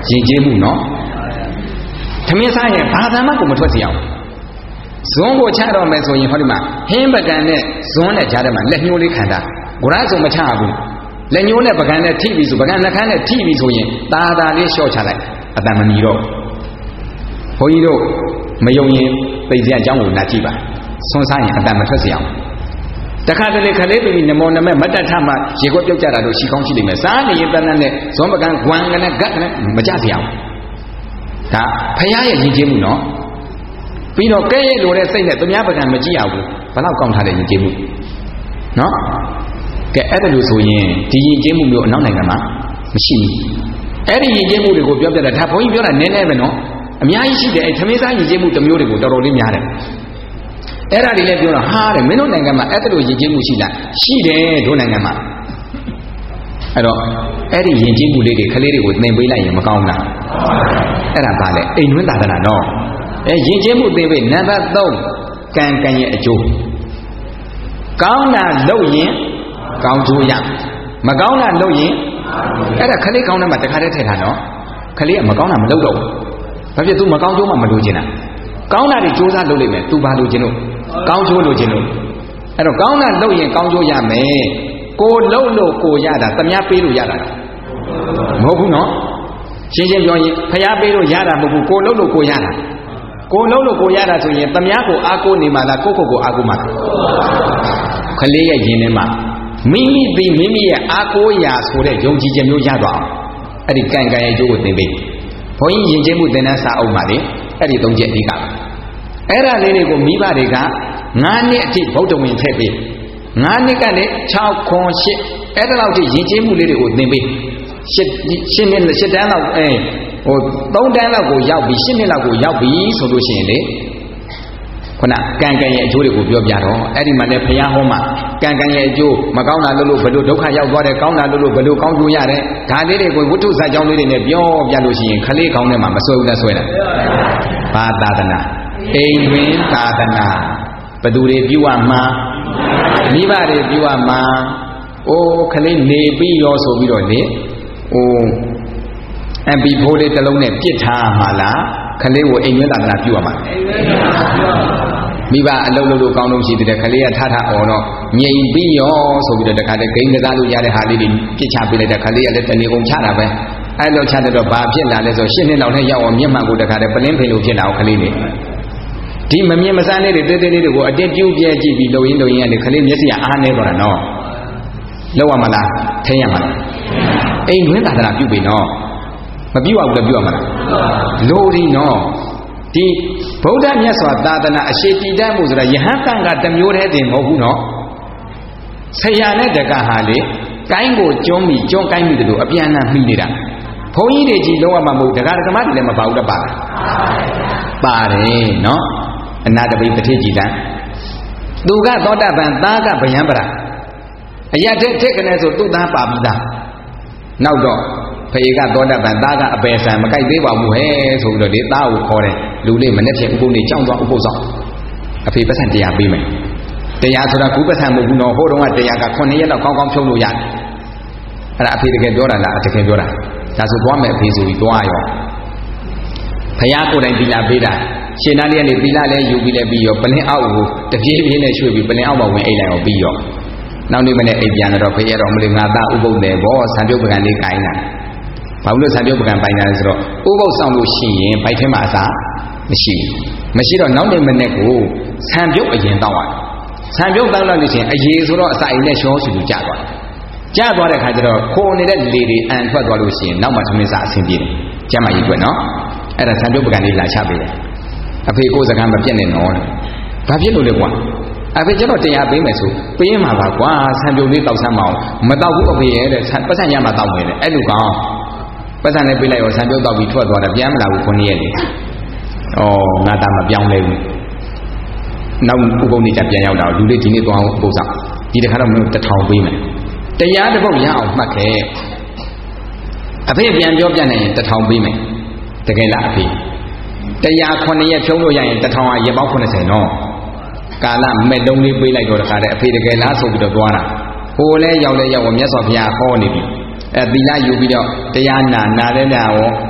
Speaker 1: ရင်ကျေးမှုနော်သမင်းစားရင်ဘာသာမှကိုမထွက်စီအောင်ဇွန်းကိုချတော့မယ်ဆိုရင်ဟောဒီမှာဟင်းပကံနဲ့ဇွန်းနဲ့ကြားထဲမှာလက်ညှိုးလေးခံတာဂုရဆိုမချဘူးလက်ညှိုးနဲ့ပကံနဲ့ထိပြီဆိုပကံနှခမ်းနဲ့ထိပြီဆိုရင်တာတာလေးလျှော့ချလိုက်အတန်မမီတော့ဘုန်းကြီးတို့မယုံရင်သိစရာအကြောင်းကိုနားကြည့်ပါဆွန်းစားရင်အတန်မထွက်စီအောင်တခါတလေခလေးပြီးနမောနမဲမတတ်ထမှရေခွက်ပြုတ်ကြတာတို့ရှိကောင်းရှိလိမ့်မယ်စားနေရင်တန်းတန်းနဲ့ဇွန်ပကံဂွမ်ကနဲ့ဂတ်နဲ့မကြစီအောင်ဒါဖရာရဲ့ယဉ်ကျေးမှုနော်ပြီးတော့ကဲရဲ့လိုတဲ့စိတ်နဲ့သူများပကံမကြည့်ရဘူးဘလောက်ကောင်းထားတဲ့ယဉ်ကျေးမှုနော်ကဲအဲ့ဒါလို့ဆိုရင်ဒီယဉ်ကျေးမှုမျိုးအနောက်နိုင်ငံမှာမရှိဘူးအဲ့ဒီယဉ်ကျေးမှုတွေကိုပြောပြတာဒါဘုန်းကြီးပြောတာနည်းနည်းပဲနော်အများကြီးရှိတယ်အဲ့သမင်းစားယဉ်ကျေးမှုတစ်မျိုးတွေကိုတော်တော်လေးများတယ်အဲ့ဒါတွေလည်းပြောတော့ဟာတဲ့မင်းတို့နိုင်ငံမှာအဲ့ဒါလိုယဉ်ကျေးမှုရှိလားရှိတယ်တို့နိုင်ငံမှာအဲ့တော့အဲ့ဒီယဉ်ကျေးမှုလေးတွေကလေးတွေကိုသင်ပေးလိုက်ရင်မကောင်းလားအဲ့ဒါပါလေအိမ်တွင်းသာသနာတော့အဲယဉ်ကျေးမှုသင်ပေးနံပါတ်သုံးကံကံရဲ့အကျိုးကောင်းတာလုပ်ရင်ကောင်းကျိုးရမကောင်းတာလုပ်ရင်အဲ့ဒါခလေးကောင်းတဲ့မှာတခါတည်းထည့်ထားနော်ခလေးကမကောင်းတာမလုပ်တော့ဘူးဘာဖြစ် तू မကောင်းကျိုးမှမလိုချင်တာကောင်းတာတွေစူးစမ်းလုပ်လိုက်မယ် तू ဘာလိုချင်လို့ကောင်းကျိုးလိုချင်လို့အဲ့တော့ကောင်းတာလုပ်ရင်ကောင်းကျိုးရမယ်ကိုလုပ်လို့ကိုရတာသမားပေးလို့ရတာမဟုတ်ဘူးနော်ရှင်းရှင်းပြောရင်ဖျားပေးလို့ရတာမဟုတ်ဘူးကိုလုပ်လို့ကိုရတာကိုလုပ်လို့ကိုရတာဆိုရင်သမားကိုအားကိုးနေမှလားကိုကိုကိုအားကိုးမှလားခလေးရဲ့ရင်ထဲမှာမိမိသည်မိမိရဲ့အားကိုးရာဆိုတဲ့ယုံကြည်ခြင်းမျိုးရသွားအောင်အဲ့ဒီကံကံရဲ့အကျိုးကိုသင်ပေးဘုန်းကြီးယဉ်ကျေးမှုသင်တန်းစာအုပ်မှာလေအဲ့ဒီသုံးချက်အဓိကအဲ့ဒါလေးတွေကိုမိဘတွေကငါးနှစ်အထိဗုဒ္ဓဝင်ထည့်ပေးငါးနှစ်ကနေ၆ခွန်၈အဲ့ဒါလောက်ထိယဉ်ကျေးမှုလေးတွေကိုသင်ပေး၈၈နှစ်၈တန်းလောက်အဲဟိုသုံးတန်းလောက်ကိုရောက်ပြီး၈နှစ်လောက်ကိုရောက်ပြီးဆိုလို့ရှိရင်လေခုနကံကံရဲ့အကျိုးတွေကိုပြောပြတော့အဲ့ဒီမှာလည်းဘုရားဟောမှာကံကံရဲ့အကျိုးမကောင်းတာလို့လို့ဘယ်လိုဒုက္ခရောက်သွားတယ်ကောင်းတာလို့လို့ဘယ်လိုကောင်းကျိုးရတယ်ဒါလေးတွေကိုဝိတ္ထုစာကြောင်းလေးတွေနဲ့ပြောပြလို့ရှိရင်ခလေးကောင်းတဲ့မှာမဆွဲဘူးလားဆွဲတာဘာသာသနာအိမ်တွင်သာသနာဘသူတွေပြုရမှာမိဘတွေပြုရမှာအိုးခလေးနေပြီးရောဆိုပြီးတော့လေအိုးအပီဖိုးလေးတစ်လုံးနဲ့ပြစ်ထားမှာလားခလေးကိုအိမ်တွင်သာသနာပြုရမှာမိဘအလုံးလုံးလို့ကောင်းလို့ရှိတဲ့ခလေးကထထအော်တော့ငြိမ်ပြီးရောဆိုပြီးတော့တခါတည်းဂိမ်းကစားလို့ရတဲ့ဟာလေးတွေပြစ်ချပေးလိုက်တဲ့ခလေးကလည်းတဏီကုန်ချတာပဲအဲ့လိုချတဲ့တော့ဘာဖြစ်လာလဲဆိုရှစ်နှစ်လောက်နဲ့ရောက်အောင်မျက်မှန်ကိုတခါတည်းပလင်းဖိလို့ဖြစ်လာအောင်ခလေးနေဒီမမြင်မစမ်းလေးတွေတေးသေးလေးတွေကိုအတင်းပြုတ်ပြဲကြည့်ပြီးလုံရင်းလုံရင်းကနေခလေးမျက်စိကအားနေတော့တာနော်လောက်ရမလားထိရမလားအိမ်တွင်းသာသနာပြုပြီနော်မပြုတ်အောင်လည်းပြုတ်ရမလားလိုဒီနော်ဒီဗုဒ္ဓမြတ်စွာသာသနာအရှိတည်တတ်မှုဆိုတာယဟန်တန်ကတစ်မျိုးတည်းတင်မဟုတ်ဘူးနော်ဆရာနဲ့တက္ကဟာလေကိုင်းကိုကျွန်းပြီးကျွန်းကိုင်းပြီးတို့အပြန်အလှန်မှီနေတာဘုန်းကြီးတွေကြီးလုံးဝမမဟုတ်တရားဓမ္မတွေလည်းမပါဘူးတော့ပါလားပါတယ်နော်အနာတပိပဋိကြည်တံသူကသောတာပန်သားကဗယံပရာအရတဲ့ထက်ကနေဆိုသူ့သားပါပြီးသားနောက်တော့ဖေကသောတာပန်သားကအပယ်ဆံမကြိုက်သေးပါဘူးဟဲ့ဆိုပြီးတော့ဒီသားကိုခေါ်တယ်လူလေးမနဲ့ဖြင့်ဥပုပ်နေကြောင်းသွားဥပုပ်ဆောင်အဖေပတ်စံတရားပေးမယ်တရားဆိုတာကူပတ်စံမဟုတ်ဘူးနော်ဟိုတုန်းကတရားကခုနှစ်ရက်လောက်ကောင်းကောင်းဖြုံးလို့ရတယ်အဲ့ဒါအဖေတကယ်ပြောတာလားတကယ်ပြောတာဒါဆိုသွားမယ်အဖေဆိုပြီးသွားရောဖယားကိုယ်တိုင်သီလပေးတာရှင်နာလေးကနေသီလလည်းယူပြီးလည်းပြီးရောပလင်းအောက်ကိုတပြေးပြေးနဲ့ရွှေ့ပြီးပလင်းအောက်မှာဝင်အိတ်လိုက်အောင်ပြီးရောနောက်နေ့မနေ့အိတ်ပြန်တော့ဖေရတော်မလို့ငါသားဥပုပ်တယ်ဗောဆံပြုတ်ပကံလေးကိုင်းတာဘာလို့ဆံပြုတ်ပကံပိုင်တာလဲဆိုတော့ဥပုပ်ဆောင်လို့ရှိရင်ဘိုက်ထဲမှာအစာမရှိဘူးမရှိတော့နောက်နေ့မနေ့ကိုဆံပြုတ်အရင်တောက်ရတယ်ဆံပြုတ်တောက်လို့ရှိရင်အရေးဆိုတော့အစာအိမ်နဲ့ရှောဆူဆူကျသွားတယ်ကျသွားတဲ့ခါကျတော့ခိုးနေတဲ့လေတွေအန်ထွက်သွားလို့ရှိရင်နောက်မှသမင်းစားအဆင်ပြေတယ်ကျမ်းမာရေးကွနော်အဲ့ဒါဆံပြုတ်ပကံလေးလာချပေးတယ်အဖေကိုယ်စကားမပြတ်နဲ့နော်ဘာဖြစ်လို့လဲကွာအဖေကျွန်တော်တရားပေးမယ်ဆိုပေးမှာပါကွာဆံပြုတ်လေးတောက်ဆမ်းမအောင်မတောက်ဘူးအဖေရဲ့တဲ့ပတ်စံရမှာတောက်မယ်တဲ့အဲ့လိုကောင်ပတ်စံလေးပေးလိုက်ရောဆံပြုတ်တောက်ပြီးထွက်သွားတယ်ပြန်မလာဘူးခုနှစ်ရက်လေဩငါသားမပြောင်းလဲဘူးနောက်ဥပုံနေကြပြန်ရောက်တာလူလေးဒီနေ့သွားအောင်ဥပုံဆောင်ဒီတစ်ခါတော့မင်းတစ်ထောင်ပေးမယ်တရားတစ်ပုဒ်ရအောင်မှတ်ခဲ့အဖေပြန်ပြောပြနေရင်တစ်ထောင်ပေးမယ်တကယ်လားအဖေတရားခုနှစ်ရက်ဖြုံးလို့ရရင်တစ်ထောင်ကရက်ပေါင်းခုနှစ်ဆယ်နော်ကာလမဲ့လုံးလေးပေးလိုက်တော့တခါတည်းအဖေတကယ်လားဆိုပြီးတော့သွားတာဟိုလဲရောက်လဲရောက်မြတ်စွာဘုရားဟောနေပြီအဲသီလယူပြီးတော့တရားနာနာလဲနာရော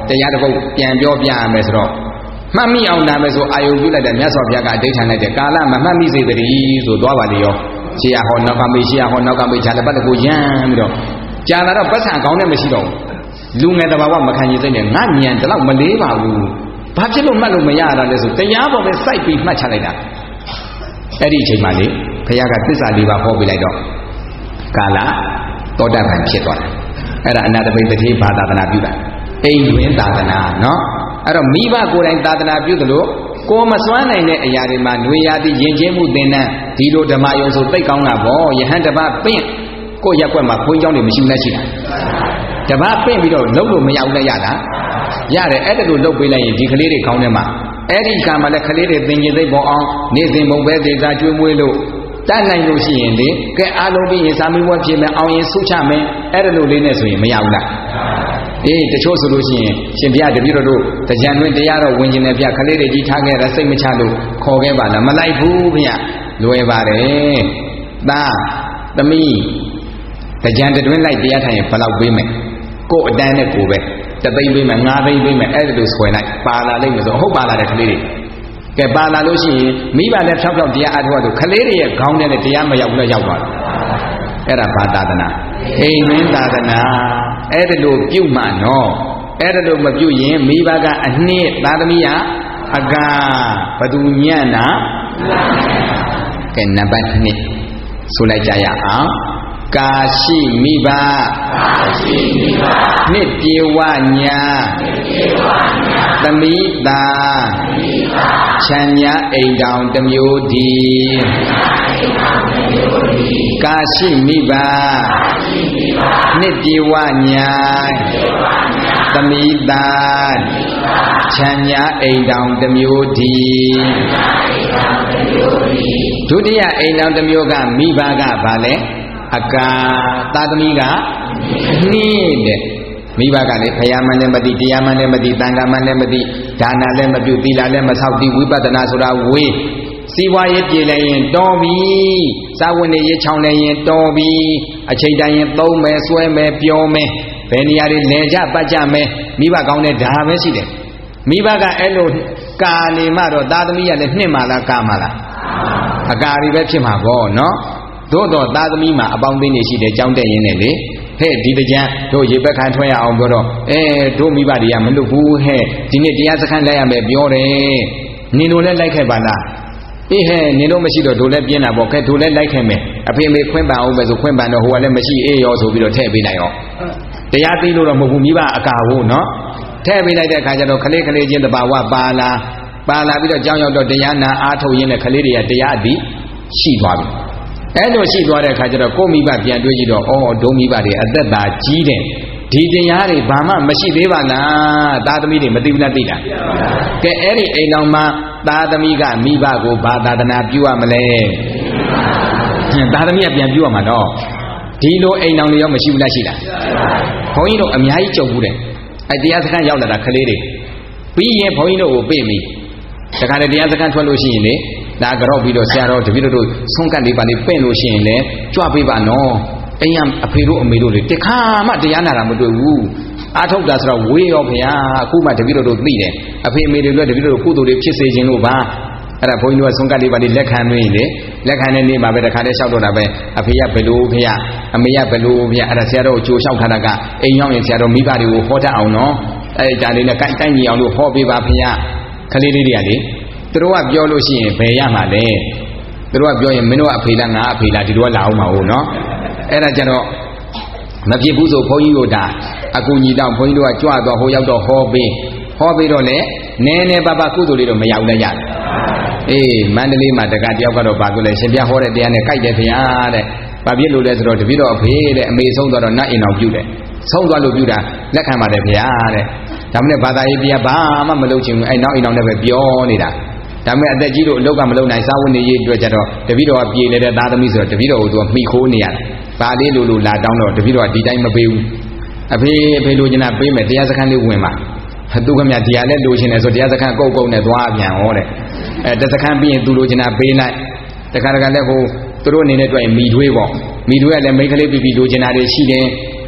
Speaker 1: တရားတစ်ပုဒ်ပြန်ပြောပြရမယ်ဆိုတော့မှတ်မိအောင်နာမယ်ဆိုအာယုပြုလိုက်တဲ့မြတ်စွာဘုရားကအဋ္ဌာန်လိုက်တဲ့ကာလမမှတ်မိစေတည်းဆိုသွားပါလေရောရှေ့ရဟောနောက်ကမေးရှေ့ရဟောနောက်ကမေးခြားတဲ့ပတ်တကူရမ်းပြီးတော့ကြာလာတော့ပတ်စံကောင်းနဲ့မရှိတော့လူငယ်တဘာဝမခံရစိတ်နဲ့ငါညံတလောက်မလေးပါဘူးဘာဖြစ်လို့မှတ်လို့မရတာလဲဆိုတရားပေါ်ပဲစိုက်ပြီးမှတ်ချလိုက်တာအဲ့ဒီအချိန်မှာလေဘုရားကသစ္စာလေးပါးဟောပြလိုက်တော့ကာလသောတာပန်ဖြစ်သွားတယ်အဲ့ဒါအနာတပိတ္တိဘာသာသနာပြုတာအိမ်တွင်သာသနာနော်အဲ့တော့မိဘကိုယ်တိုင်သာသနာပြုသလိုကိုမစွမ်းနိုင်တဲ့အရာတွေမှာຫນွေရာသီယဉ်ကျေးမှုသင်တန်းဒီလိုဓမ္မယုံဆိုသိကောင်းတာပေါ့ယဟန်တပပင့်ကိုရက်ွက်မှာခွင်းเจ้าတွေမရှိလက်ရှိတာတပပင့်ပြီးတော့လုံးလို့မရဘူးလဲရတာရတယ်အဲ့ဒါလိုလုပ်ပေးလိုက်ရင်ဒီကလေးတွေခေါင်းထဲမှာအဲ့ဒီကံမှာလည်းကလေးတွေသင်ကျင်သိပေါ်အောင်နေစဉ်ဘုံပဲဒေသကျွေးမွေးလို့တတ်နိုင်လို့ရှိရင်လေကဲအားလုံးပြီးရင်စာမေးပွဲဖြေမယ်အောင်ရင်ဆုချမယ်အဲ့ဒါလိုလေးနဲ့ဆိုရင်မရဘူးလားအေးတချို့ဆိုလို့ရှိရင်ရှင်ဘုရားတပည့်တော်တို့တရားတွင်တရားတော်ဝင်ကျင်တယ်ဗျကလေးတွေကြီးထားခဲ့တာစိတ်မချလို့ခေါ်ခဲ့ပါလားမလိုက်ဘူးဗျလွယ်ပါတယ်သားသမီးတရားတွင်လိုက်တရားထိုင်ရင်ဘယ်လောက်ပေးမယ်ကို့အတန်းနဲ့ကိုပဲတသိန်းပေးမယ်ငါးသိန်းပေးမယ်အဲ့ဒါလိုဆွဲလိုက်ပါလာလိမ့်မယ်ဆိုဟုတ်ပါလာတဲ့ကလေးတွေကဲပါလာလို့ရှိရင်မိဘနဲ့ဖြောက်ဖြောက်တရားအားထုတ်လို့ကလေးတွေရဲ့ခေါင်းထဲနဲ့တရားမရောက်ဘူးလားရောက်သွားတယ်အဲ့ဒါဘာသာသနာအိမ်တွင်သာသနာအဲ့ဒါလိုပြုမှနော်အဲ့ဒါလိုမပြုရင်မိဘကအနှစ်သာသမီးကအကာဘသူညံ့နာကဲနံပါတ်နှစ်ဆိုလိုက်ကြရအောင်ကာရှိမိဘကာရှိမိဘနှစ်ပြေဝညာနှစ်ပြေဝညာသမီးသာသမီးသာချမ်းညာအိမ်တောင်တစ်မျိုးဒီချမ်းညာအိမ်တောင်တစ်မျိုးဒီကာရှိမိဘကာရှိမိဘနှစ်ပြေဝညာနှစ်ပြေဝညာသမီးသာသမီးသာချမ်းညာအိမ်တောင်တစ်မျိုးဒီချမ်းညာအိမ်တောင်တစ်မျိုးဒီဒုတိယအိမ်တောင်တစ်မျိုးကမိဘကဘာလဲအကာသာသမီးကနှင်းတဲ့မိဘကလည်းဖယားမှန်းလည်းမသိတရားမှန်းလည်းမသိတန်ခါမှန်းလည်းမသိဒါနလည်းမပြုသီလလည်းမဆောက်သီဝိပဿနာဆိုတာဝေးစီးပွားရေးပြည်လည်းရင်တော်ပြီစာဝန်တွေရေးချောင်းလည်းရင်တော်ပြီအချိန်တိုင်းရင်သုံးမယ်ဆွဲမယ်ပြောမယ်ဘယ်နေရာတွေလဲကြပတ်ကြမယ်မိဘကောင်းတဲ့ဒါပဲရှိတယ်မိဘကအဲ့လိုကာနေမှတော့သာသမီးကလည်းနှင်းမှလားကာမှလားအကာတွေပဲဖြစ်မှာပေါ့နော်တို့တော့သာသမီမှာအပေါင်းအသင်းတွေရှိတယ်ကြောင်းတက်ရင်းနဲ့လေဟဲ့ဒီတကြံတို့ရေပက်ခံထွက်ရအောင်ပြောတော့အဲတို့မိဘတွေကမလွတ်ဘူးဟဲ့ဒီနေ့တရားစခန်းလိုက်ရမယ်ပြောတယ်နင်တို့လည်းလိုက်ခဲ့ပါလားအေးဟဲ့နင်တို့မရှိတော့တို့လည်းပြင်းတာပေါ့ခဲတို့လည်းလိုက်ခဲ့မယ်အဖေမေခွင့်ပန်အောင်ပဲဆိုခွင့်ပန်တော့ဟိုကလည်းမရှိအေးရောဆိုပြီးတော့ထည့်ပေးလိုက်ရောတရားသိလို့တော့မဟုတ်ဘူးမိဘအကာဖို့နော်ထည့်ပေးလိုက်တဲ့အခါကျတော့ခလေးခလေးချင်းတဘာဝပါလာပါလာပြီးတော့ကြောင်းရောက်တော့တရားနာအားထုတ်ရင်းနဲ့ခလေးတွေကတရားအတိရှိသွားပြီအဲ့လိုရှိသွားတဲ့အခါကျတော့ကိုမိဘပြန်တွေးကြည့်တော့အော်ဒုံမိဘတွေအသက်သာကြီးတယ်ဒီတရားတွေဘာမှမရှိသေးပါလားသာသမီတွေမသိဘူးလားသိတာကဲအဲ့ဒီအိမ်တော်မှာသာသမီကမိဘကိုဘာသာသနာပြုရမလဲသာသမီကပြန်ပြုရမှာတော့ဒီလိုအိမ်တော်တွေရောမရှိဘူးလားရှိလားဘုန်းကြီးတို့အများကြီးကြုံဘူးတယ်အဲ့တရားစခန်းရောက်လာတာကလေးတွေပြီးရင်ဘုန်းကြီးတို့ကိုပြေးပြီတခါတည်းတရားစခန်းထွက်လို့ရှိရင်လေဒါကြောက်ပြီးတော့ဆရာတော်တပည့်တို့ဆုံးကတ်လေးပါလေးပင့်လို့ရှိရင်လေကြွပေးပါနော်အိမ်ကအဖေတို့အမေတို့လေတခါမှတရားနာတာမတွေ့ဘူးအာထုတ်တာဆိုတော့ဝေးရောခင်ဗျာအခုမှတပည့်တို့သိတယ်အဖေအမေတွေလည်းတပည့်တို့ကုသိုလ်တွေဖြစ်စေခြင်းလို့ပါအဲ့ဒါဘုန်းကြီးတို့ကဆုံးကတ်လေးပါလေးလက်ခံနေလေလက်ခံတဲ့နေ့မှာပဲတခါတည်းလျှောက်တော့တာပဲအဖေကဘယ်လိုဖေအမေကဘယ်လိုဖေအဲ့ဒါဆရာတော်ကိုကြိုလျှောက်ထားတာကအိမ်ရောက်ရင်ဆရာတော်မိဘတွေကိုဟောတတ်အောင်နော်အဲ့ဒါလေးနဲ့ကိုက်ကိုက်ညီအောင်လို့ဟောပေးပါဖေကလေးလေးတွေကလေသူတို့ကပြောလို့ရှိရင်ဘယ်ရမှာလဲသူတို့ကပြောရင်မင်းတို့ကအဖေလားငါအဖေလားဒီလိုကလာအောင်မဟုတ်နော်အဲ့ဒါကြတော့မဖြစ်ဘူးဆိုဘုန်းကြီးတို့ဒါအကူညီတောင်းဘုန်းကြီးတို့ကကြွတော့ဟိုရောက်တော့ဟောပေးဟောပေးတော့လေနည်းနည်းပါးပါးကုသိုလ်လေးတော့မရောက်လည်းရတယ်အေးမန္တလေးမှာတက္ကတယောက်ကတော့ဘာပြောလဲရှင်ပြဟောတဲ့တရားနဲ့ကြိုက်တယ်ခင်ဗျာတဲ့ဘာဖြစ်လို့လဲဆိုတော့တပည့်တော်အဖေတဲ့အမေဆုံးသွားတော့နတ်အိမ်တော်ပြုတယ်ဆုံးသွားလို့ပြုတာလက်ခံပါတယ်ခင်ဗျာတဲ့ဒါမှမဟုတ်ဘာသာရေးတရားဘာမှမလုပ်ချင်ဘူးအဲ့နောက်အိမ်တော်နဲ့ပဲပြောနေတာဒါမဲ့အသက်ကြီးလို့အလောက်ကမလုံနိုင်စာဝန်နေရေးအတွက်ကြတော့တပည့်တော်ကပြေနေတဲ့သားသမီးဆိုတော့တပည့်တော်ကိုသူကမှီခိုးနေရတယ်။ဘာလေးလိုလိုလာတောင်းတော့တပည့်တော်ကဒီတိုင်းမပေးဘူး။အဖေအဖေလိုချင်တာပေးမယ်တရားစခန်းလေးဝင်ပါ။သူကမြတရားလည်းလိုချင်တယ်ဆိုတရားစခန်းကုတ်ကုတ်နဲ့သွားပြန်ဟောတဲ့။အဲတစခန်းပြီးရင်သူလိုချင်တာပေးလိုက်။တခါတခါလည်းဟိုသူတို့အနေနဲ့တွေ့ရင်မိထွေးပေါ့။မိထွေးကလည်းမိန်းကလေးပြီးပြီးလိုချင်တာတွေရှိတယ်။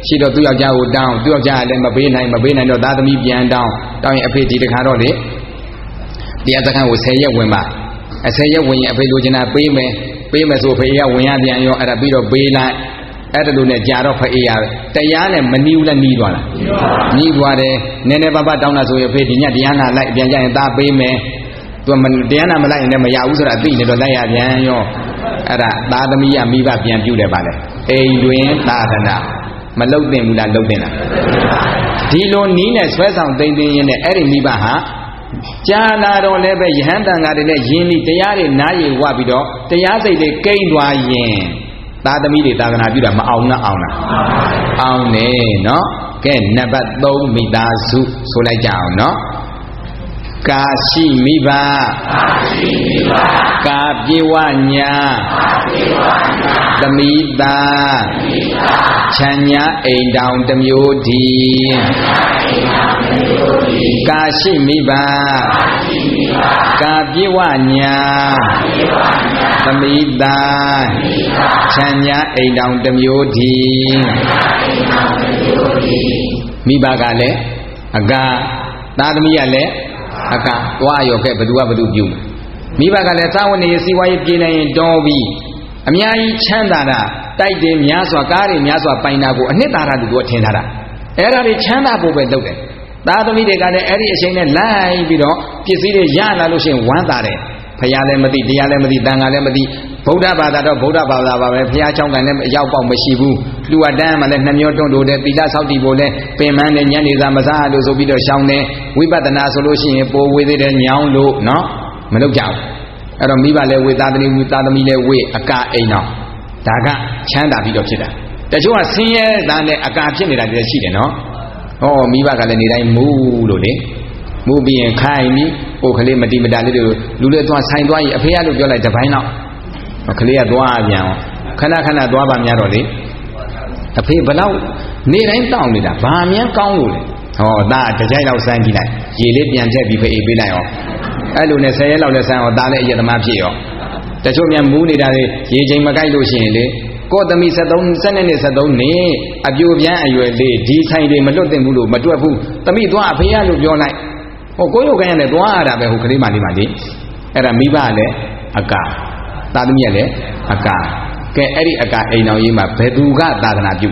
Speaker 1: ရှိတော့သူ့ယောက်ျားကိုတောင်းသူ့ယောက်ျားကလည်းမပေးနိုင်မပေးနိုင်တော့သားသမီးပြန်တောင်းတောင်းရင်အဖေဒီတခါတော့လေတရားစခန်းကိုဆယ်ရက်ဝင်ပါအဆယ်ရက်ဝင်ရင်အဖေလိုချင်တာပေးမယ်ပေးမယ်ဆိုအဖေကဝင်ရပြန်ရောအဲ့ဒါပြီးတော့ပေးလိုက်အဲ့ဒါလိုနဲ့ကြာတော့ဖေးရတရားနဲ့မနီးဘူးလားနီးသွားလားနီးသွားတယ်နည်းနည်းပါးပါးတောင်းတာဆိုရင်အဖေဒီညတရားနာလိုက်ပြန်ကြရင်သားပေးမယ်သူကတရားနာမလိုက်ရင်လည်းမရဘူးဆိုတာအသိနေတော့လိုက်ရပြန်ရောအဲ့ဒါသားသမီးရမိဘပြန်ပြုတယ်ပါလေအိမ်တွင်သာသနာမလုတ်တင်ဘူးလားလုတ်တင်လားဒီလိုနီးနဲ့ဆွဲဆောင်သိမ့်သိရင်နဲ့အဲ့ဒီမိဘဟာကြာလာတော့လည်းပဲယဟန်တန်ဃာတွေနဲ့ယင်းပြီးတရားတွေနားရည်ဝပြီးတော့တရားစိတ်တွေကိန်းသွားရင်သားသမီးတွေသာသနာပြုတာမအောင်လားအောင်လားအောင်တယ်နော်ကဲနံပါတ်သုံးမိသားစုဆိုလိုက်ကြအောင်နော်ကာရှိမိဘကာရှိမိဘကာပြေဝညာကာပြေဝညာသမီးသားသမီးသားချမ်းညာအိမ်တောင်တစ်မျိုးဒီချမ်းညာအိမ်တောင်တစ်မျိုးဒီကာရှိမိဘကာရှိမိဘကာပြေဝညာကာပြေဝညာသမီးသားသမီးသားချမ်းညာအိမ်တောင်တစ်မျိုးဒီချမ်းညာအိမ်တောင်တစ်မျိုးဒီမိဘကလည်းအကာသားသမီးကလည်းအကသွားရောခဲ့ဘသူကဘသူပြုမိဘကလည်းသာဝနေစီဝါရေးပြည်နိုင်ရင်တော်ပြီးအများကြီးချမ်းသာတာတိုက်တယ်များစွာကားတွေများစွာပိုင်တာကိုအနှစ်သာရသူကထင်ထားတာအဲ့ဒါတွေချမ်းသာဖို့ပဲလုပ်တယ်သားသမီးတွေကလည်းအဲ့ဒီအချိန်နဲ့လိုက်ပြီးတော့ပစ္စည်းတွေရလာလို့ရှိရင်ဝမ်းသာတယ်ဖရာလည်းမသိတရားလည်းမသိတန်ခါလည်းမသိဗုဒ္ဓဘာသာတော့ဗုဒ္ဓဘာသာပါပဲဖရာချောင်းကန်လည်းအရောက်ပေါက်မရှိဘူးလူအတန်းမှလည်းနှမျောတွန့်တိုးတယ်သီလဆောက်တည်ဖို့လည်းပင်မနဲ့ညနေစာမစားလို့ဆိုပြီးတော့ရှောင်းတယ်ဝိပဿနာဆိုလို့ရှိရင်ပိုဝေသေးတယ်ညောင်းလို့နော်မလုပ်ကြဘူးအဲ့တော့မိဘလည်းဝေသားသမီးဝေသားသမီးလည်းဝေအကာအိမ်တော်ဒါကချမ်းသာပြီးတော့ဖြစ်တာတချို့ကဆင်းရဲသားနဲ့အကာဖြစ်နေတာတည်းရှိတယ်နော်ဟောမိဘကလည်းနေတိုင်းမူးလို့လေမူးပြီးရင်ခိုင်ပြီးကိုယ်ကလေးမတိမတာလေးတွေလူလေးသွားဆိုင်သွားရင်အဖေကလို့ပြောလိုက်တပိုင်းတော့ကလေးကသွားပြန်ခဏခဏသွားပါများတော့လေအဖေဘလောက်နေတိုင်းတောင်းနေတာဘာမြန်ကောင်းလို့လဲဟောသားတကြိုက်လောက်စမ်းကြည့်လိုက်ရေလေးပြန်ထည့်ပြီးဖေးအေးပေးလိုက်ရောအဲ့လိုနဲ့ဆယ်ရက်လောက်လဲစမ်းအောင်သားလည်းအရက်သမားဖြစ်ရောတချို့မြန်မူးနေတာလေရေချိန်မကိုက်လို့ရှိရင်လေကိုယ်သမီး73 72နှစ်73နှစ်အပြိုပြန်အရွယ်လေးဒီဆိုင်တွေမလွတ်တင်ဘူးလို့မတွက်ဘူးသမီးသွားအဖေရလို့ပြောလိုက်ဟိုကိုရုပ်ခိုင်းရတယ်သွားရတာပဲဟိုကလေးမလေးမလေးအဲ့ဒါမိဘလည်းအကာသားသမီးလည်းအကာကဲအဲ့ဒီအကာအိမ်တော်ကြီးမှာဘယ်သူကသာသနာပြု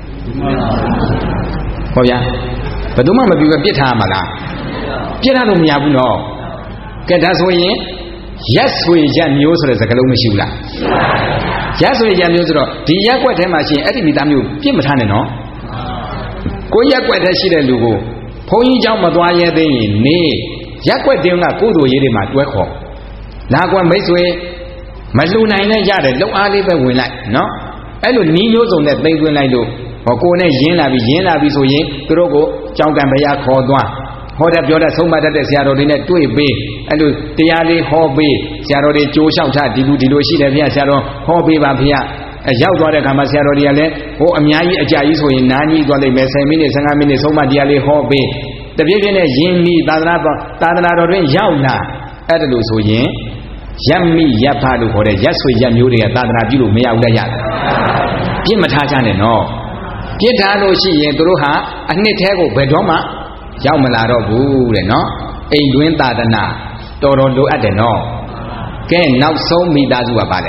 Speaker 1: ဟောဗျာဘယ်သူမှမပြုပဲပြစ်ထားမှာလားပြစ်ထားလို့မရဘူးနော်ကဲဒါဆိုရင်ရက်ဆွေရက်မျိုးဆိုတဲ့စကားလုံးမရှိဘူးလားရက်ဆွေရက်မျိုးဆိုတော့ဒီရက်ွက်ထဲမှာရှိရင်အဲ့ဒီမိသားမျိုးပြစ်မထားနဲ့နော်ကိုရက်ွက်ထဲရှိတဲ့လူကိုဘုန်းကြီးเจ้าမသွားရဲသေးရင်နေရက်ွက်တင်းကကိုယ်တို့ရေးတွေမှာတွဲခေါ်လာကွယ်မိတ်ဆွေမလှူနိုင်နဲ့ရတယ်လုံအားလေးပဲဝင်လိုက်နော်အဲ့လိုနီးမျိုးစုံနဲ့သိမ့်သွင်းလိုက်လို့ဟောကိုယ်နဲ့ရင်းလာပြီးရင်းလာပြီးဆိုရင်သူတို့ကိုကြောင်းကံဘုရားခေါ်သွားဟောတဲ့ပြောတဲ့ဆုံးမတတ်တဲ့ဆရာတော်တွေနဲ့တွေ့ပေးအဲ့လိုတရားလေးဟောပေးဆရာတော်တွေကြိုးလျှောက်ထားဒီလူဒီလိုရှိတယ်ဗျာဆရာတော်ဟောပေးပါဗျာအရောက်သွားတဲ့ခါမှာဆရာတော်တွေကလည်းဟိုအများကြီးအကြာကြီးဆိုရင်နားကြီးသွားလိမ့်မယ်10မိနစ်15မိနစ်ဆုံးမတရားလေးဟောပေးတပြည့်ပြည့်နဲ့ယဉ်ပြီးသာသနာတော်သာသနာတော်တွင်ရောက်လာအဲ့ဒါလို့ဆိုရင်ရက်မိရက်ဖလို့ခေါ်တဲ့ရက်ဆွေရက်မျိုးတွေကသာသနာပြုလို့မရဘူးလေရတယ်ပြစ်မထားကြနဲ့နော်ပြစ်ထားလို့ရှိရင်သူတို့ဟာအနှစ်သေးကိုဘယ်တော့မှရောက်မလာတော့ဘူးတဲ့နော်အိမ်တွင်းသာသနာတော်တော်လိုအပ်တယ်နော်ကဲနောက်ဆုံးမိသားစုကပါလေ